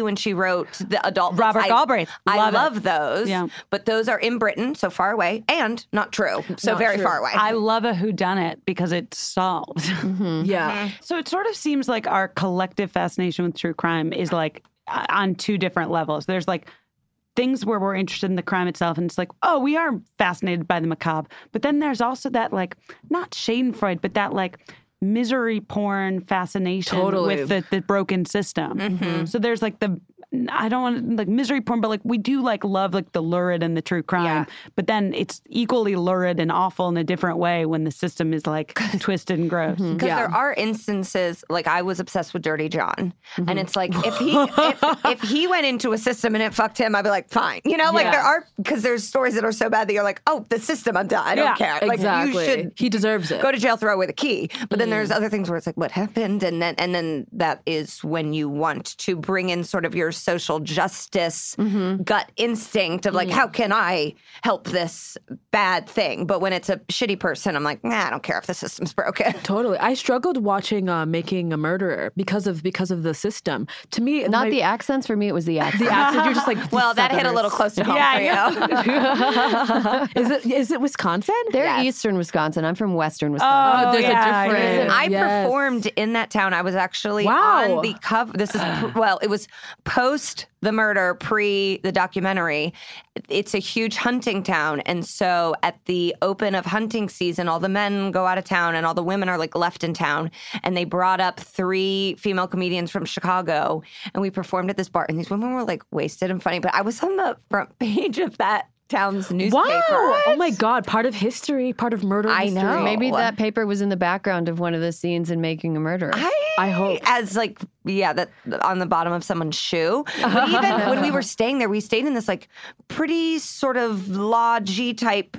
when she wrote the adult books. Robert I, Galbraith. I Love love it. those, Yeah. but those are in Britain, so far away, and not true, so Not very true. far away. I love a whodunit because it's solved. Yeah. So it sort of seems like our collective fascination with true crime is like uh, on two different levels. There's like things where we're interested in the crime itself, and it's like, oh, we are fascinated by the macabre. But then there's also that like, not Schadenfreude, but that like misery porn fascination Totally. with the, the broken system. So there's like the, I don't want to like misery porn, but like we do like love like the lurid and the true crime. Yeah. But then it's equally lurid and awful in a different way when the system is like twisted and gross. Because Yeah. there are instances, like I was obsessed with Dirty John, and it's like if he if, if he went into a system and it fucked him, I'd be like, fine, you know, like Yeah. there are because there's stories that are so bad that you're like, oh, the system, I'm done, I don't Yeah, care, like Exactly. you should he deserves it. go to jail, throw away the key. But then there's other things where it's like, what happened, and then and then that is when you want to bring in sort of your social justice gut instinct of like, how can I help this bad thing? But when it's a shitty person, I'm like, nah, I don't care if the system's broken. Totally. I struggled watching uh, Making a Murderer because of because of the system. To me, Not my- the accents. For me, it was the accent. the accent. You're just like, Well, that hit a Southerners. little close to home Yeah, for you. Is it is it Wisconsin? They're Yes. eastern Wisconsin. I'm from western Wisconsin. Oh, there's a yeah, difference. yeah. I Yes. performed in that town. I was actually Wow. on the cover. This is pr- well, it was post the murder, pre the documentary. It's a huge hunting town, and so at the open of hunting season, all the men go out of town, and all the women are like left in town. And they brought up three female comedians from Chicago, and we performed at this bar. And these women were like wasted and funny, but I was on the front page of that town's newspaper. Wow! Oh my God! Part of history, part of murder. I history. know. Maybe that paper was in the background of one of the scenes in Making a Murderer. I, I hope. as like yeah that on the bottom of someone's shoe. But even when we were staying there, we stayed in this like pretty sort of lodgy type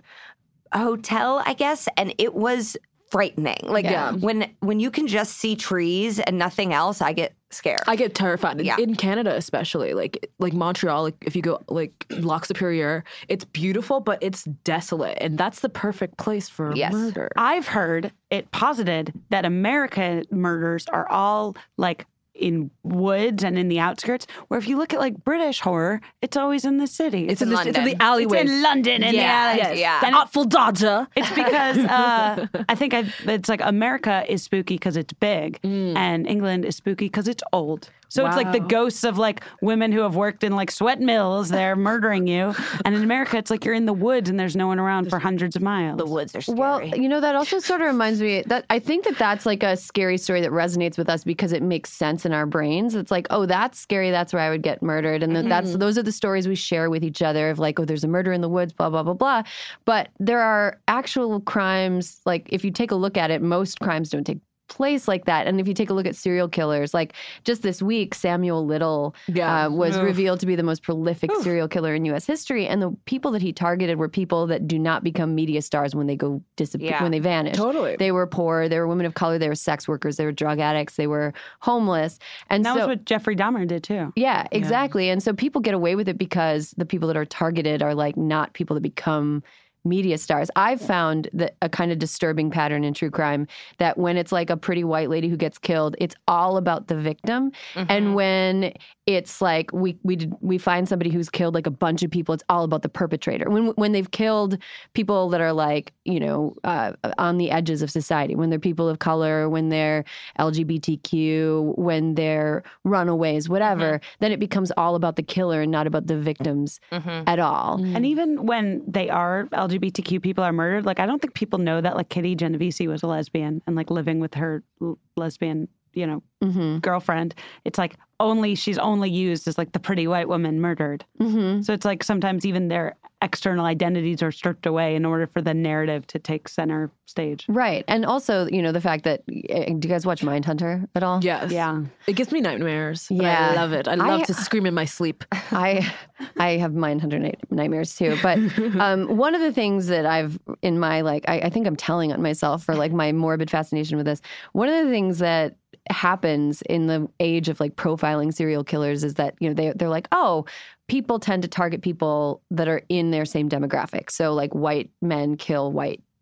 hotel, I guess, and it was frightening. Like Yeah. when when you can just see trees and nothing else, I get scared. I get terrified. In- Yeah. In Canada, especially, like like Montreal, like if you go like Lac Superieur, it's beautiful, but it's desolate, and that's the perfect place for Yes. murder. I've heard it posited that American murders are all like in woods and in the outskirts, where if you look at like British horror, it's always in the city. It's, in in the, it's in London. the alleyways. It's in London and Yeah, the alleys. yeah. And Artful Dodger. it's because uh, I think I, it's like America is spooky because it's big, and England is spooky because it's old. So it's like the Wow. ghosts of like women who have worked in like sweat mills. They're murdering you, and in America, it's like you're in the woods and there's no one around for hundreds of miles. The woods are scary. Well, you know, that also sort of reminds me that I think that that's like a scary story that resonates with us because it makes sense in our brains. It's like, oh, that's scary. That's where I would get murdered. And that that's those are the stories we share with each other of like, oh, there's a murder in the woods, blah, blah, blah, blah. But there are actual crimes. Like if you take a look at it, most crimes don't take place like that. And if you take a look at serial killers, like just this week, Samuel Little Yeah. uh, was revealed to be the most prolific serial killer in U S history. And the people that he targeted were people that do not become media stars when they go disappear, Yeah. when they vanish. Totally. They were poor. They were women of color. They were sex workers. They were drug addicts. They were homeless. And that so, was what Jeffrey Dahmer did too. yeah, exactly. And so people get away with it because the people that are targeted are like not people that become media stars. I've found that a kind of disturbing pattern in true crime that when it's like a pretty white lady who gets killed, it's all about the victim. And when it's like we we did, we find somebody who's killed like a bunch of people, it's all about the perpetrator. When when they've killed people that are like, you know, uh, on the edges of society, when they're people of color, when they're L G B T Q, when they're runaways, whatever, then it becomes all about the killer and not about the victims at all. And even when they are L G B T Q people are murdered, like I don't think people know that like Kitty Genovese was a lesbian and like living with her l- lesbian, you know, Mm-hmm. girlfriend. It's like only she's only used as like the pretty white woman murdered. Mm-hmm. So it's like sometimes even their external identities are stripped away in order for the narrative to take center stage. Right. And also, you know, the fact that, uh, do you guys watch Mindhunter at all? Yes. Yeah. It gives me nightmares. but Yeah. I love it. I love I- to scream in my sleep. I I have Mindhunter night, nightmares too. But um, one of the things that I've in my like, I, I think I'm telling on myself for like my morbid fascination with this. One of the things that happens in the age of like profiling serial killers is that, you know, they they're like, oh, people tend to target people that are in their same demographic. So like white men kill white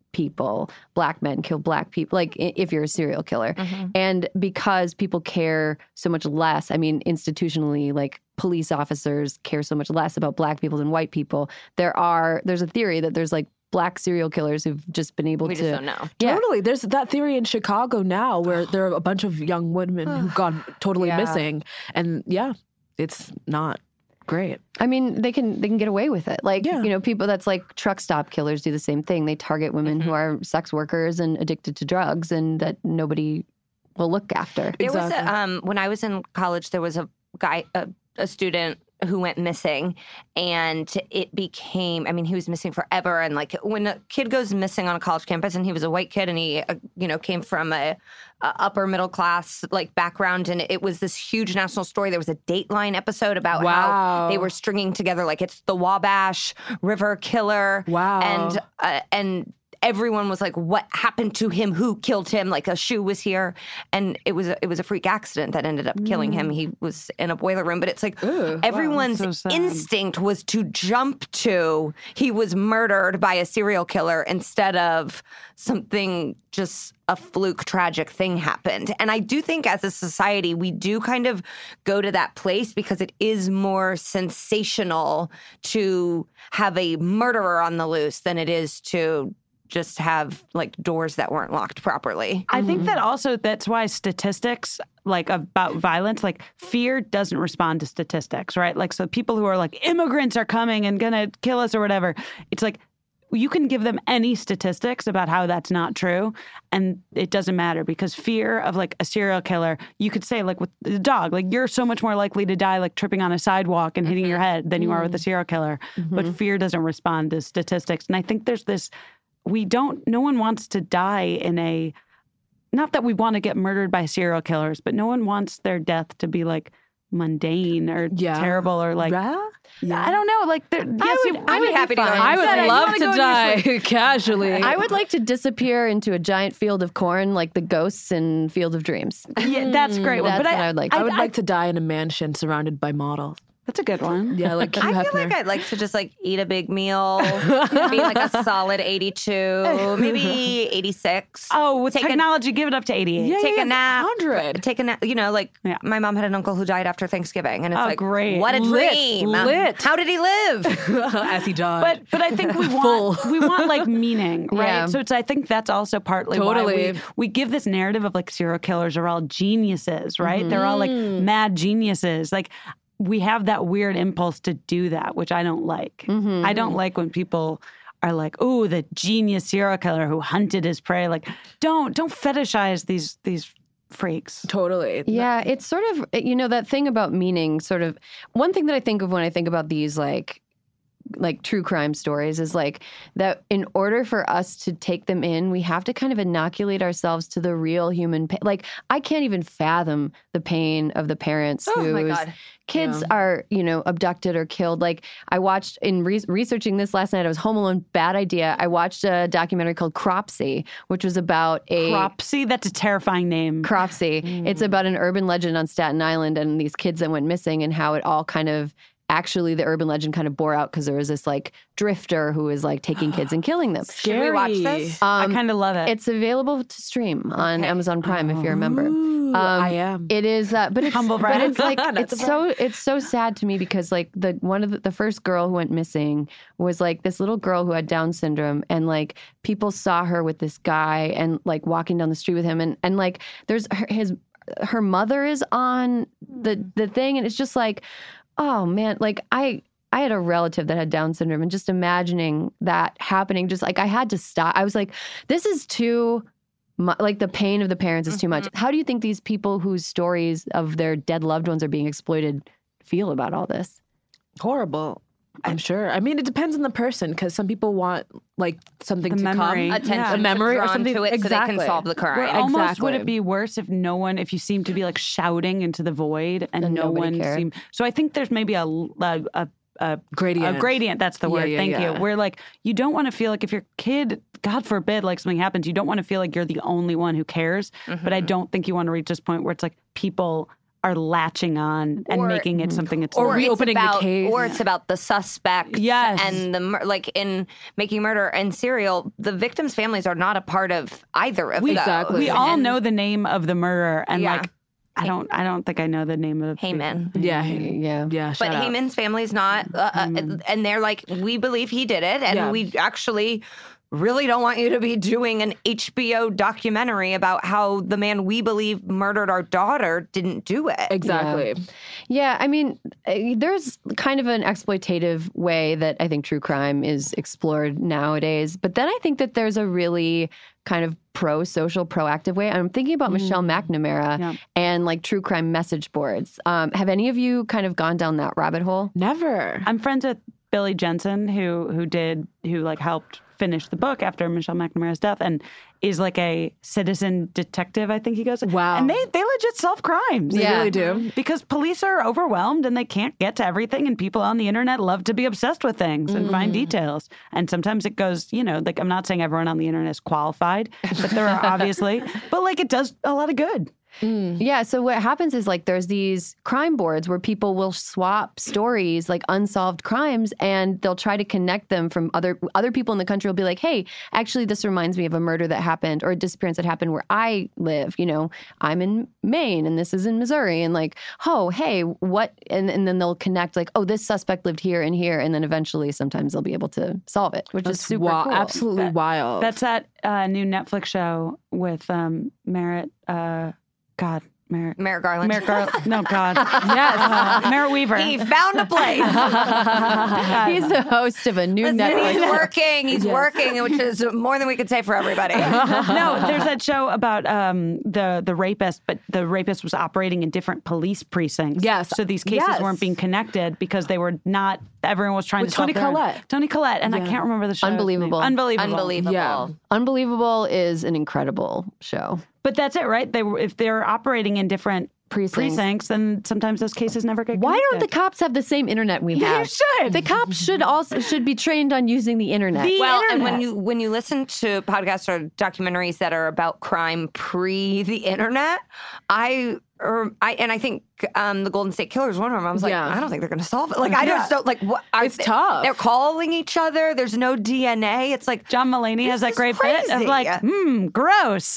people, black men kill black people, like if you're a serial killer. Mm-hmm. And because people care so much less, I mean, institutionally, like police officers care so much less about black people than white people, there are, there's a theory that there's like black serial killers who've just been able we to. We just don't know. Yeah. Totally. There's that theory in Chicago now where there are a bunch of young women who've gone totally yeah. missing. And yeah, it's not great. I mean, they can they can get away with it. Like, yeah. you know, people that's like truck stop killers do the same thing. They target women mm-hmm. who are sex workers and addicted to drugs and that nobody will look after. There exactly. was a, um, when I was in college, there was a guy, a, a student who went missing, and it became, I mean, he was missing forever. And like when a kid goes missing on a college campus, and he was a white kid, and he, uh, you know, came from a, a upper middle class like background, and it was this huge national story. There was a Dateline episode about wow. how they were stringing together, like it's the Wabash River Killer. Wow. And, uh, and, everyone was like, what happened to him? Who killed him? Like a shoe was here. And it was a, it was a freak accident that ended up killing him. He was in a boiler room. But it's like Ooh, everyone's wow, so instinct was to jump to he was murdered by a serial killer instead of something just a fluke tragic thing happened. And I do think as a society, we do kind of go to that place because it is more sensational to have a murderer on the loose than it is to just have like doors that weren't locked properly. I think that also that's why statistics like about violence, like fear doesn't respond to statistics, right? Like, so people who are like immigrants are coming and gonna kill us or whatever, it's like you can give them any statistics about how that's not true, and it doesn't matter because fear of like a serial killer, you could say like with the dog, like you're so much more likely to die like tripping on a sidewalk and hitting mm-hmm. your head than you are with a serial killer. Mm-hmm. But fear doesn't respond to statistics. And I think there's this, we don't, no one wants to die in a, not that we want to get murdered by serial killers, but no one wants their death to be like mundane or yeah. terrible or like, yeah. Yeah. I don't know. Like, yes, I would, you, I would be happy to go. I would said, love I to die casually. I would like to disappear into a giant field of corn, like the ghosts in Field of Dreams. Yeah, that's a great one. That's but what I, I would like. I to would do. like to die in a mansion surrounded by models. That's a good one. Yeah, like Hugh I feel Hefner. like I'd like to just like eat a big meal, be like a solid eighty-two, maybe eighty-six. Oh, with Take a- technology, give it up to eighty-eight. Yeah, Take yeah, a nap. one hundred. Take a nap. You know, like Yeah. my mom had an uncle who died after Thanksgiving, and it's Oh, like, great. what a Lit, dream! lit. How did he live? As he died. But but I think we want we want like meaning, right? Yeah. So it's I think that's also partly why Totally. we, we give this narrative of like serial killers are all geniuses, right? Mm-hmm. They're all like mad geniuses. Like we have that weird impulse to do that, which I don't like. Mm-hmm. I don't like when people are like, "Oh, the genius serial killer who hunted his prey." Like, don't don't fetishize these these freaks. Totally. Yeah, it's sort of, you know, that thing about meaning, sort of, one thing that I think of when I think about these, like, like true crime stories is like that in order for us to take them in, we have to kind of inoculate ourselves to the real human pain. Like, I can't even fathom the pain of the parents Oh, whose my God. kids Yeah. are, you know, abducted or killed. Like, I watched, in re- researching this last night, I was home alone, bad idea. I watched a documentary called Cropsy, which was about a... Cropsy, that's a terrifying name. Cropsy. Mm. It's about an urban legend on Staten Island and these kids that went missing and how it all kind of, actually the urban legend kind of bore out because there was this like drifter who was like taking kids and killing them. Should we watch this? I Um, kind of love it. It's available to stream on Okay. Amazon Prime if you remember. Ooh, Um, I am. It is, uh, but it's Humble but brag. it's like Not it's the so it's so sad to me because like the one of the, the first girl who went missing was like this little girl who had Down syndrome, and like people saw her with this guy and like walking down the street with him, and and like there's her, his her mother is on the the thing, and it's just like, oh man, like I. I had a relative that had Down syndrome, and just imagining that happening, just like I had to stop. I was like, this is too mu- like the pain of the parents is too much. How do you think these people whose stories of their dead loved ones are being exploited feel about all this? Horrible. I'm sure. I mean, it depends on the person because some people want like something The to memory. come, Attention Yeah. a memory or drawn something to it exactly. so they can solve the Where crime. almost Exactly. would it be worse if no one, if you seem to be like shouting into the void and And no nobody one cared. seemed. So I think there's maybe a a, a, a Gradient. A gradient. That's the Yeah, word. yeah, Thank yeah. you. Where like you don't want to feel like if your kid, God forbid, like something happens, you don't want to feel like you're the only one who cares. But I don't think you want to reach this point where it's like people are latching on and Or- making it something it's Or not. re- reopening the it's about, case. or it's about the suspect. Yes. And the mur- like in Making Murder and Serial, the victims' families are not a part of either of we, those. Exactly. we all And know the name of the murderer, and Yeah. like I don't I don't think I know the name of Heyman. Yeah. Yeah. Yeah. But shout out. Heyman's family's not, uh, uh, and they're like, we believe he did it, and Yeah. we actually really don't want you to be doing an H B O documentary about how the man we believe murdered our daughter didn't do it. Exactly. Yeah, I mean, uh, there's kind of an exploitative way that I think true crime is explored nowadays. But then I think that there's a really kind of pro-social, proactive way. I'm thinking about Michelle McNamara Yeah. and like true crime message boards. Um, have any of you kind of gone down that rabbit hole? Never. I'm friends with Billy Jensen, who who did who like helped finish the book after Michelle McNamara's death, and is like a citizen detective, I think he goes. Wow. And they they legit solve crimes. They Yeah. really do. Because police are overwhelmed and they can't get to everything, and people on the internet love to be obsessed with things and find details. And sometimes it goes, you know, like I'm not saying everyone on the internet is qualified, but there are obviously, but like it does a lot of good. Yeah, so what happens is like there's these crime boards where people will swap stories, like unsolved crimes, and they'll try to connect them from other other people in the country will be like, hey, actually this reminds me of a murder that happened or a disappearance that happened where I live. You know, I'm in Maine and this is in Missouri, and like, oh, hey, what? And, and then they'll connect like, oh, this suspect lived here and here, and then eventually sometimes they'll be able to solve it, which is super Wow, cool. absolutely That- wild. That's that uh, new Netflix show with um, Merritt, uh, God, Merritt. Merrick Garland. Merritt Garland. No, God. Yes. Uh, Merritt Weaver. He found a place. He's the host of a new Listen, Netflix. he's working. He's working, which is more than we could say for everybody. No, there's that show about um, the the rapist, but the rapist was operating in different police precincts. Yes. So these cases Yes. weren't being connected because they were not. Everyone was trying With to solve Toni their own. Collette. Tony Collette, and I can't remember the show. Unbelievable. Unbelievable. Unbelievable. Yeah. Unbelievable is an incredible show. But that's it, right? They were if they're operating in different Precincts. precincts, then sometimes those cases never get. Why don't the connected. cops have the same internet we have? should. The cops should also should be trained on using the internet. The Well, and internet. when you when you listen to podcasts or documentaries that are about crime pre the internet, I or I and I think um, the Golden State Killer is one of them. I was like, Yeah. I don't think they're going to solve it. Like, I just don't like what. Are It's they, tough. They're calling each other. There's no D N A. It's like John Mulaney has that is great bit of crazy. like, hmm, gross.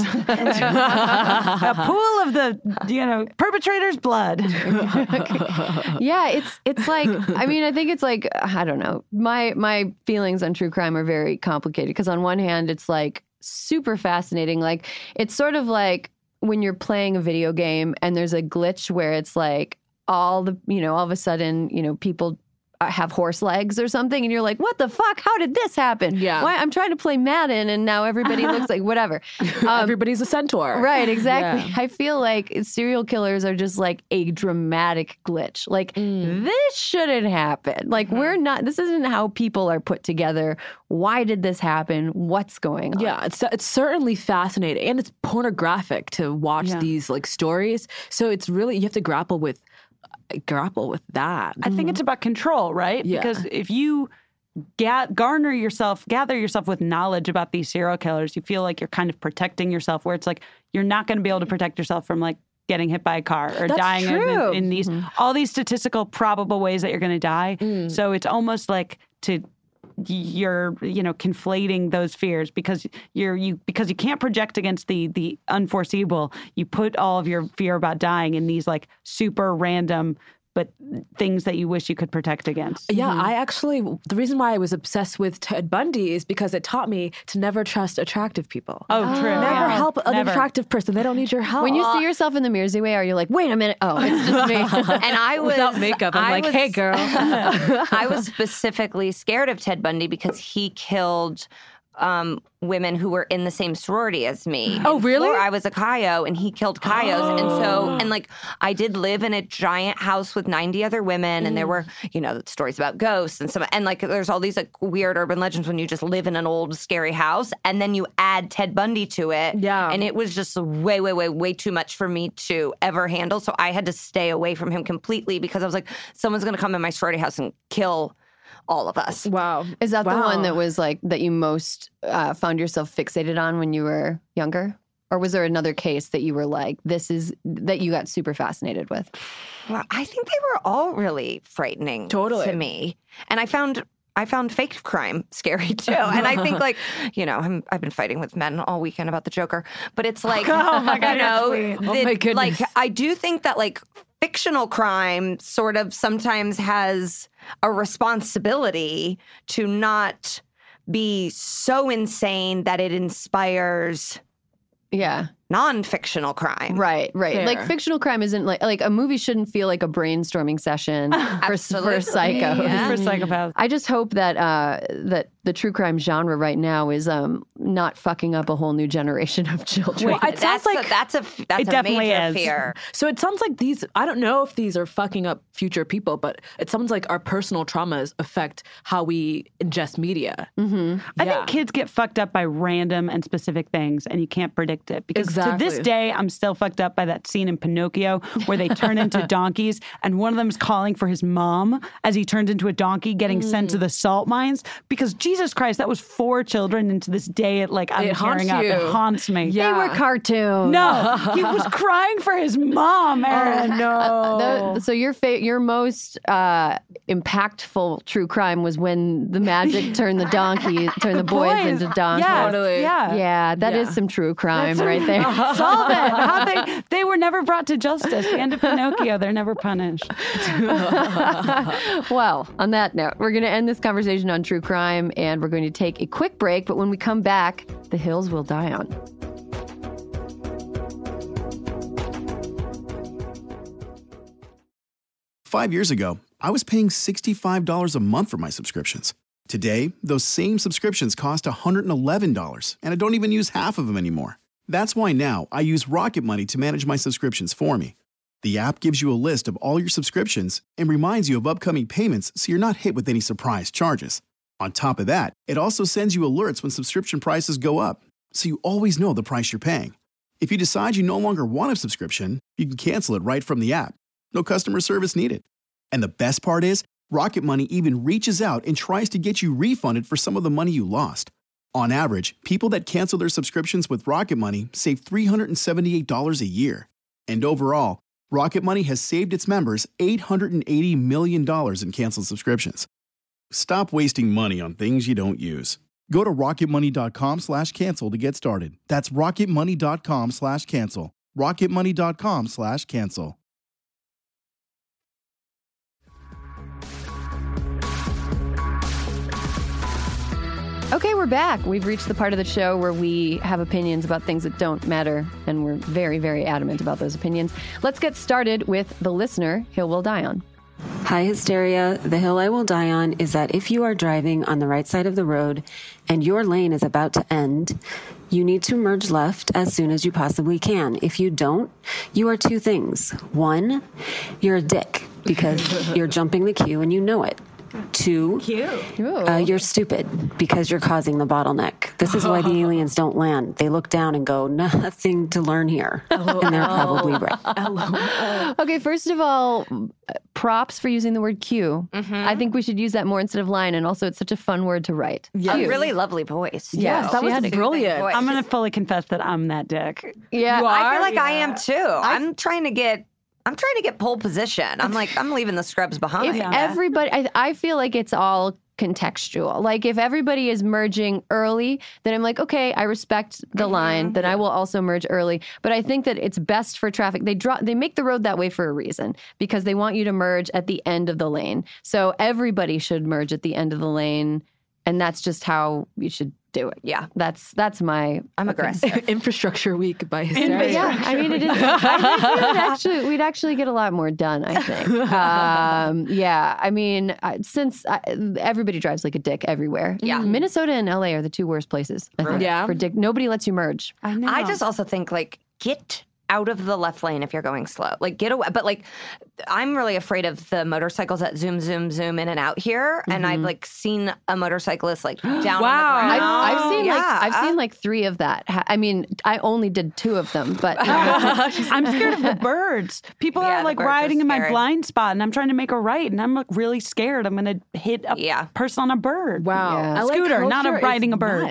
A pool of the, you know, perpetrator's blood. Yeah, it's it's like I mean I think it's like I don't know. My my feelings on true crime are very complicated because on one hand it's like super fascinating. Like it's sort of like when you're playing a video game and there's a glitch where it's like all the you know all of a sudden you know people have horse legs or something and you're like, what the fuck? How did this happen? Yeah. Why I'm trying to play Madden and now everybody looks like whatever. Um, Everybody's a centaur. Right, exactly. Yeah. I feel like serial killers are just like a dramatic glitch. Like, this shouldn't happen. Like, we're not, this isn't how people are put together. Why did this happen? What's going on? Yeah, it's it's certainly fascinating, and it's pornographic to watch Yeah. these like stories. So it's really you have to grapple with grapple with that. I think it's about control, right? Yeah. Because if you ga- garner yourself, gather yourself with knowledge about these serial killers, you feel like you're kind of protecting yourself, where it's like you're not going to be able to protect yourself from like getting hit by a car or That's dying in- true. in, these all these statistical probable ways that you're going to die. So it's almost like to you're you know conflating those fears because you're you because you can't project against the the unforeseeable. You put all of your fear about dying in these like super random but things that you wish you could protect against. Yeah, I actually, the reason why I was obsessed with Ted Bundy is because it taught me to never trust attractive people. Oh, true. Never Yeah. help an Never. attractive person. They don't need your help. When you see yourself in the mirror, Ziwe, are you like, wait a minute? Oh, it's just me. and I was Without makeup, I'm I like, was- hey, girl. I was specifically scared of Ted Bundy because he killed um, women who were in the same sorority as me. Oh, In really? Florida, I was a Kayo, and he killed Kayos. And so, and like, I did live in a giant house with ninety other women, and there were, you know, stories about ghosts and some, and like, there's all these like weird urban legends when you just live in an old, scary house, and then you add Ted Bundy to it. Yeah. And it was just way, way, way, way too much for me to ever handle. So I had to stay away from him completely because I was like, someone's going to come in my sorority house and kill all of us. Wow. Is that the Wow. one that was like, that you most uh, found yourself fixated on when you were younger? Or was there another case that you were like, this is, that you got super fascinated with? Well, I think they were all really frightening Totally. to me. And I found I found fake crime scary too. And I think like, you know, I'm, I've been fighting with men all weekend about the Joker, but it's like, Oh my God, you know, you're sweet. Oh the- my goodness. like I do think that like fictional crime sort of sometimes has a responsibility to not be so insane that it inspires Yeah. non-fictional crime. Right, right. Fair. Like fictional crime isn't like like a movie shouldn't feel like a brainstorming session for, for Absolutely. psychos. Yeah. For psychopaths. I just hope that uh, that the true crime genre right now is um, not fucking up a whole new generation of children. Well, it sounds That's like a, that's a that's It a definitely major is. fear. So it sounds like these, I don't know if these are fucking up future people, but it sounds like our personal traumas affect how we ingest media. Mm-hmm. I Yeah. think kids get fucked up by random and specific things, and you can't predict it. Because to this Exactly. day, I'm still fucked up by that scene in Pinocchio where they turn into donkeys, and one of them is calling for his mom as he turns into a donkey, getting sent to the salt mines. Because Jesus Christ, that was four children, and to this day, it like I'm It haunts tearing up. you. It haunts me. Yeah. They were cartoons. No, he was crying for his mom, Erin. no. The- so your fa- your most uh, impactful true crime was when the magic turned the donkey, turned the boys, into donkeys. Yes, Totally. Yeah. Yeah, that is Yeah. some true crime right there. Solve it. How they they were never brought to justice. The end of Pinocchio, they're never punished. Well, on that note, we're going to end this conversation on true crime, and we're going to take a quick break. But when we come back, the hills will die on. Five years ago, I was paying sixty-five dollars a month for my subscriptions. Today, those same subscriptions cost one hundred eleven dollars, and I don't even use half of them anymore. That's why now I use Rocket Money to manage my subscriptions for me. The app gives you a list of all your subscriptions and reminds you of upcoming payments so you're not hit with any surprise charges. On top of that, it also sends you alerts when subscription prices go up, so you always know the price you're paying. If you decide you no longer want a subscription, you can cancel it right from the app. No customer service needed. And the best part is, Rocket Money even reaches out and tries to get you refunded for some of the money you lost. On average, people that cancel their subscriptions with Rocket Money save three hundred seventy-eight dollars a year. And overall, Rocket Money has saved its members eight hundred eighty million dollars in canceled subscriptions. Stop wasting money on things you don't use. Go to rocketmoney.com slash cancel to get started. That's rocketmoney.com slash cancel. rocketmoney.com slash cancel. Okay, we're back. We've reached the part of the show where we have opinions about things that don't matter, and we're very, very adamant about those opinions. Let's get started with the listener, Hill Will Die On. Hi, Hysteria. The hill I will die on is that if you are driving on the right side of the road and your lane is about to end, you need to merge left as soon as you possibly can. If you don't, you are two things. One, you're a dick because you're jumping the queue and you know it. Two, uh, you're stupid because you're causing the bottleneck. This is why the aliens don't land. They look down and go, nothing to learn here. And they're probably right. Okay, first of all, props for using the word queue. I think we should use that more instead of line, and also it's such a fun word to write. A really lovely voice. Yes, too. that She was had a brilliant. voice. I'm going to fully confess that I'm that dick. Yeah, You I are? feel like I am too. I'm trying to get. I'm trying to get pole position. I'm like, I'm leaving the scrubs behind. if everybody, I, I feel like it's all contextual. Like if everybody is merging early, then I'm like, okay, I respect the line. Then I will also merge early. But I think that it's best for traffic. They draw, they make the road that way for a reason because they want you to merge at the end of the lane. So everybody should merge at the end of the lane, and that's just how you should do it. Yeah. That's that's my. I'm aggressive. Infrastructure Week by But Hysteria. yeah, I mean, it is. I think we would actually, we'd actually get a lot more done. I think. Um, yeah, I mean, uh, since uh, everybody drives like a dick everywhere. Yeah. Minnesota and L A are the two worst places. I think, Yeah. for dick. Nobody lets you merge. I know. I just also think like get out of the left lane if you're going slow. Like get away. But like I'm really afraid of the motorcycles that zoom, zoom, zoom in and out here. And I've like seen a motorcyclist like down Wow. on the I've, ground. I've seen like Yeah. I've seen like three of that. Ha- I mean, I only did two of them, but I'm scared of the birds. People Yeah, are the like birds are riding in my scary. blind spot, and I'm trying to make a right, and I'm like really scared. I'm going to hit a Yeah. person on a bird. Wow. Yeah. L A Scooter, not a culture is riding a bird. nuts.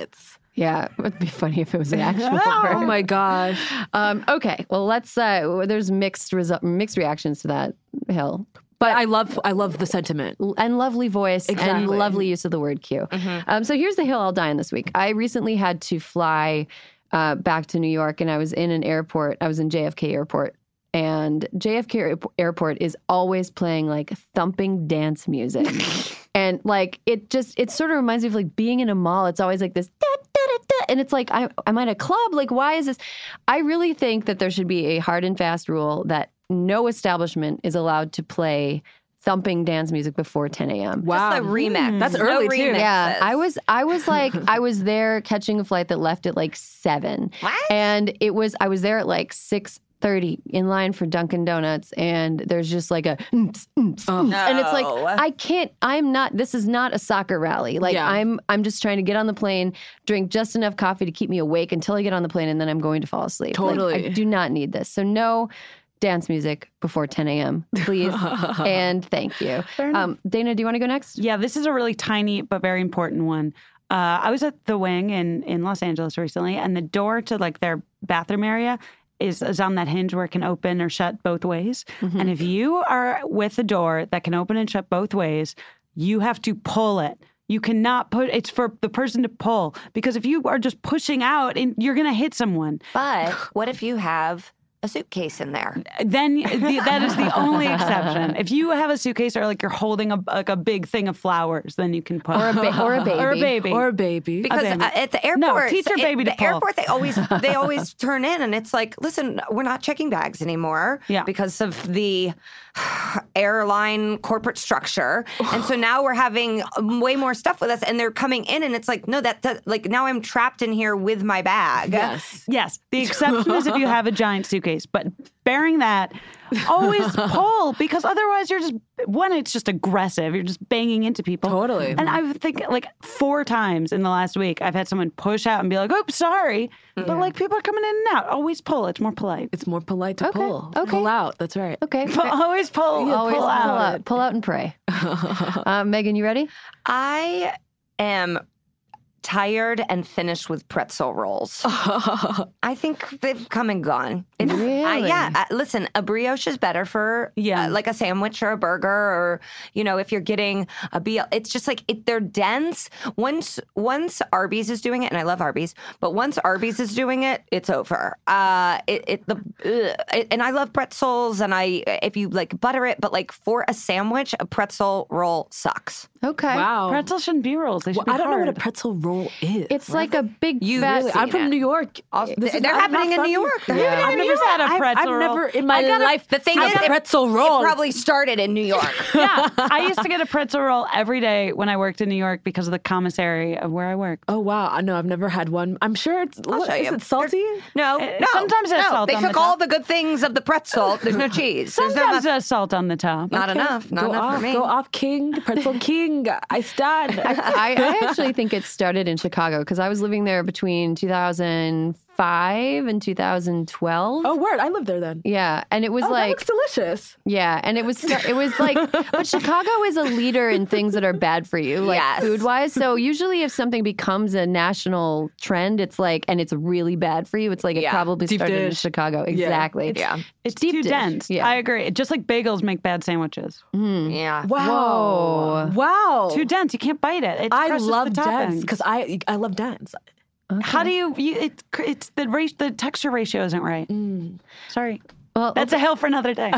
Yeah, it would be funny if it was an actual Oh bird. my gosh. Um, okay, well, let's. Uh, there's mixed resu- mixed reactions to that hill. But I love I love the sentiment. And lovely voice and Exactly. lovely use of the word Q. Um, so here's the hill I'll die on this week. I recently had to fly uh, back to New York, and I was in an airport. I was in J F K Airport, and J F K Air- Airport is always playing like thumping dance music, and like it just it sort of reminds me of like being in a mall. It's always like this. Da, da, da, da, and it's like I, I'm at a club. Like, why is this? I really think that there should be a hard and fast rule that no establishment is allowed to play thumping dance music before ten a.m. Wow. Just a remix. That's No early, too. remixes. Yeah, I was I was like I was there catching a flight that left at like seven. What? And it was I was there at like six thirty in line for Dunkin' Donuts, and there's just like a mm, mm, mm, and it's like No. I can't I'm not this is not a soccer rally. Like Yeah. I'm I'm just trying to get on the plane, drink just enough coffee to keep me awake until I get on the plane, and then I'm going to fall asleep. Like, Totally. I do not need this. So no dance music before ten a.m. please. And thank you. Um, Dana, do you want to go next? Yeah, this is a really tiny but very important one. Uh, I was at the Wing in, in Los Angeles recently, and the door to like their bathroom area is, is on that hinge where it can open or shut both ways. And if you are with a door that can open and shut both ways, you have to pull it. You cannot put it's for the person to pull, because if you are just pushing out, and you're going to hit someone. But what if you have a suitcase in there? Then the, that is the only exception. If you have a suitcase or like you're holding a like a big thing of flowers, then you can put Or a ba- or a baby. or a baby Or a baby. Because baby. uh, at the airport, No, teach your it- baby to the pull. airport they always they always turn in, and it's like, listen, we're not checking bags anymore, Yeah. because of the airline corporate structure, and so now we're having way more stuff with us, and they're coming in, and it's like, no, that, that like now I'm trapped in here with my bag. Yes. Yes, the exception is if you have a giant suitcase, but bearing that, always pull, because otherwise you're just, one, it's just aggressive. You're just banging into people. Totally. And I think like four times in the last week, I've had someone push out and be like, oops, sorry. But like people are coming in and out. Always pull. It's more polite. It's more polite to Okay, pull. okay. Pull out. That's right. Okay. Pu- always pull. Always pull pull out. out. Pull out and pray. uh, Megan, you ready? I am tired and finished with pretzel rolls. I think they've come and gone. It- I- Really? yeah. Uh, listen, a brioche is better for Yeah. uh, like a sandwich or a burger, or you know, if you're getting a B L, it's just like it, they're dense. Once once Arby's is doing it, and I love Arby's, but once Arby's is doing it, it's over. Uh, it, it the ugh, it, and I love pretzels, and I if you like butter it, but like for a sandwich, a pretzel roll sucks. Okay. Wow. Pretzels shouldn't be rolls. They should Well, be I don't know what a hard. pretzel roll is. It's like a big You fat. really- I'm from it. New York. Also, This is they're not- happening not in from- New York. They're Yeah. happening I've in never New York. had a I've- pretzel I've roll. never in my I gotta- life the thing had is, a it- pretzel It roll. probably started in New York. Yeah, I used to get a pretzel roll every day when I worked in New York because of the commissary of where I worked. Oh wow! I know I've never had one. I'm sure it's. I'll what, show is you. it salty? No, Uh, no. sometimes there's no. salt They on took the all top. the good things of the pretzel. There's no cheese. There's no Sometimes nothing. there's salt on the top. Not enough. Not go enough off, for me. Go off, King. Pretzel King. I stand. I, I actually think it started in Chicago because I was living there between two thousand five and two thousand twelve. Oh, word! I lived there then. Yeah, and it was Oh, that like looks delicious. yeah, and it was it was like, but Chicago is a leader in things that are bad for you, like Yes. food wise. So usually, if something becomes a national trend, it's like, and it's really bad for you. It's like it Yeah. probably Deep started in dish. Chicago. Exactly. Yeah. It's deep too dish. dense. Yeah. I agree. Just like bagels make bad sandwiches. Yeah. Wow. Whoa. Wow. Too dense. You can't bite it. It I crushes love the dance toppings. because I I love dance. How do you? you it, it's the ratio, the texture ratio isn't right. Sorry. Well, That's a hill for another day.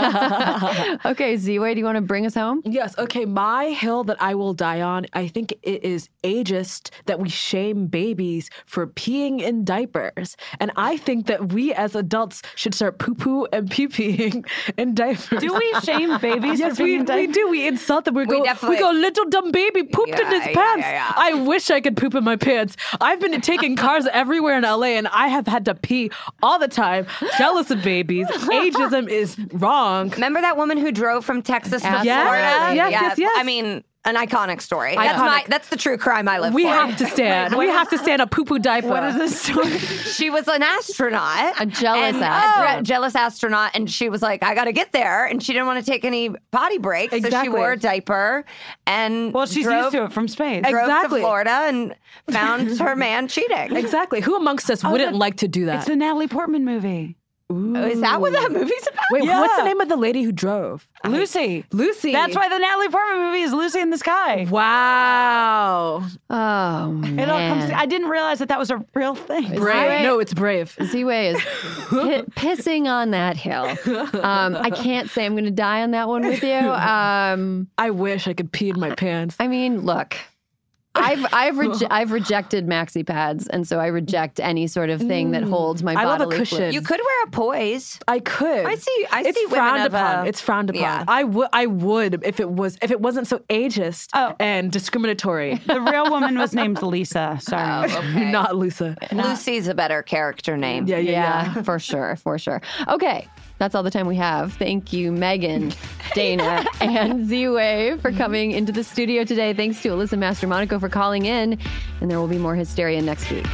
okay, Z-Way, do you want to bring us home? Yes. Okay. My hill that I will die on, I think it is ageist that we shame babies for peeing in diapers. And I think that we as adults should start poo-poo and pee-peeing in diapers. Do we shame babies Yes, for we, being we diapers? do. We insult them. We, go, definitely- we go, little dumb baby pooped in Yeah, his yeah, pants. yeah, yeah. I wish I could poop in my pants. I've been taking cars everywhere in L A and I have had to pee all the time. Jealous of babies. fifties. Ageism is wrong. Remember that woman who drove from Texas to Absolutely. Florida? Yes, yes, yes. I mean, an iconic story. That's, Iconic. my, that's the true crime I live We for. have to stand. We have to stand a poo-poo diaper. What is this story? She was an astronaut. A jealous and, astronaut. A jealous astronaut. And she was like, I got to get there. And she didn't want to take any potty breaks. So she Exactly. wore a diaper and Well, she's drove, used to it from space. drove Exactly. to Florida and found her man cheating. Exactly. Who amongst us wouldn't that- like to do that? It's the Natalie Portman movie. Oh, is that what that movie's about? Wait, Yeah. what's the name of the lady who drove? Lucy. Lucy. That's why the Natalie Portman movie is Lucy in the Sky. Wow. Oh, man. It all comes. I didn't realize that that was a real thing. Brave. Right. No, it's brave. Z-Way is pi- pissing on that hill. Um, I can't say I'm going to die on that one with you. Um, I wish I could pee in my pants. I mean, look, I've I've reje- I've rejected maxi pads, and so I reject any sort of thing that holds my I love a bodily cushion. fluids. You could wear a poise. I could. I see- I it's see women frowned of, upon. uh, it's frowned upon. yeah. I would. I would if it was. If it wasn't so ageist Oh. and discriminatory. The real woman was named Lisa. Sorry. Okay. Not Lisa. Lucy's a better character name. Yeah, yeah, Yeah, yeah. for sure, for sure. Okay, that's all the time we have. Thank you, Megan, Dana, and Z-Way for coming into the studio today. Thanks to Alyssa Mastromonaco for calling in, and there will be more Hysteria next week.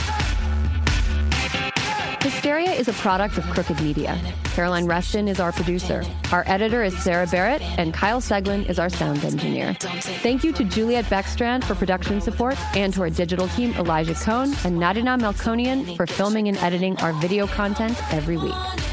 Hysteria is a product of Crooked Media. Caroline Reston is our producer. Our editor is Sarah Barrett, and Kyle Seglin is our sound engineer. Thank you to Juliet Beckstrand for production support, and to our digital team, Elijah Cohn and Nadina Melkonian, for filming and editing our video content every week.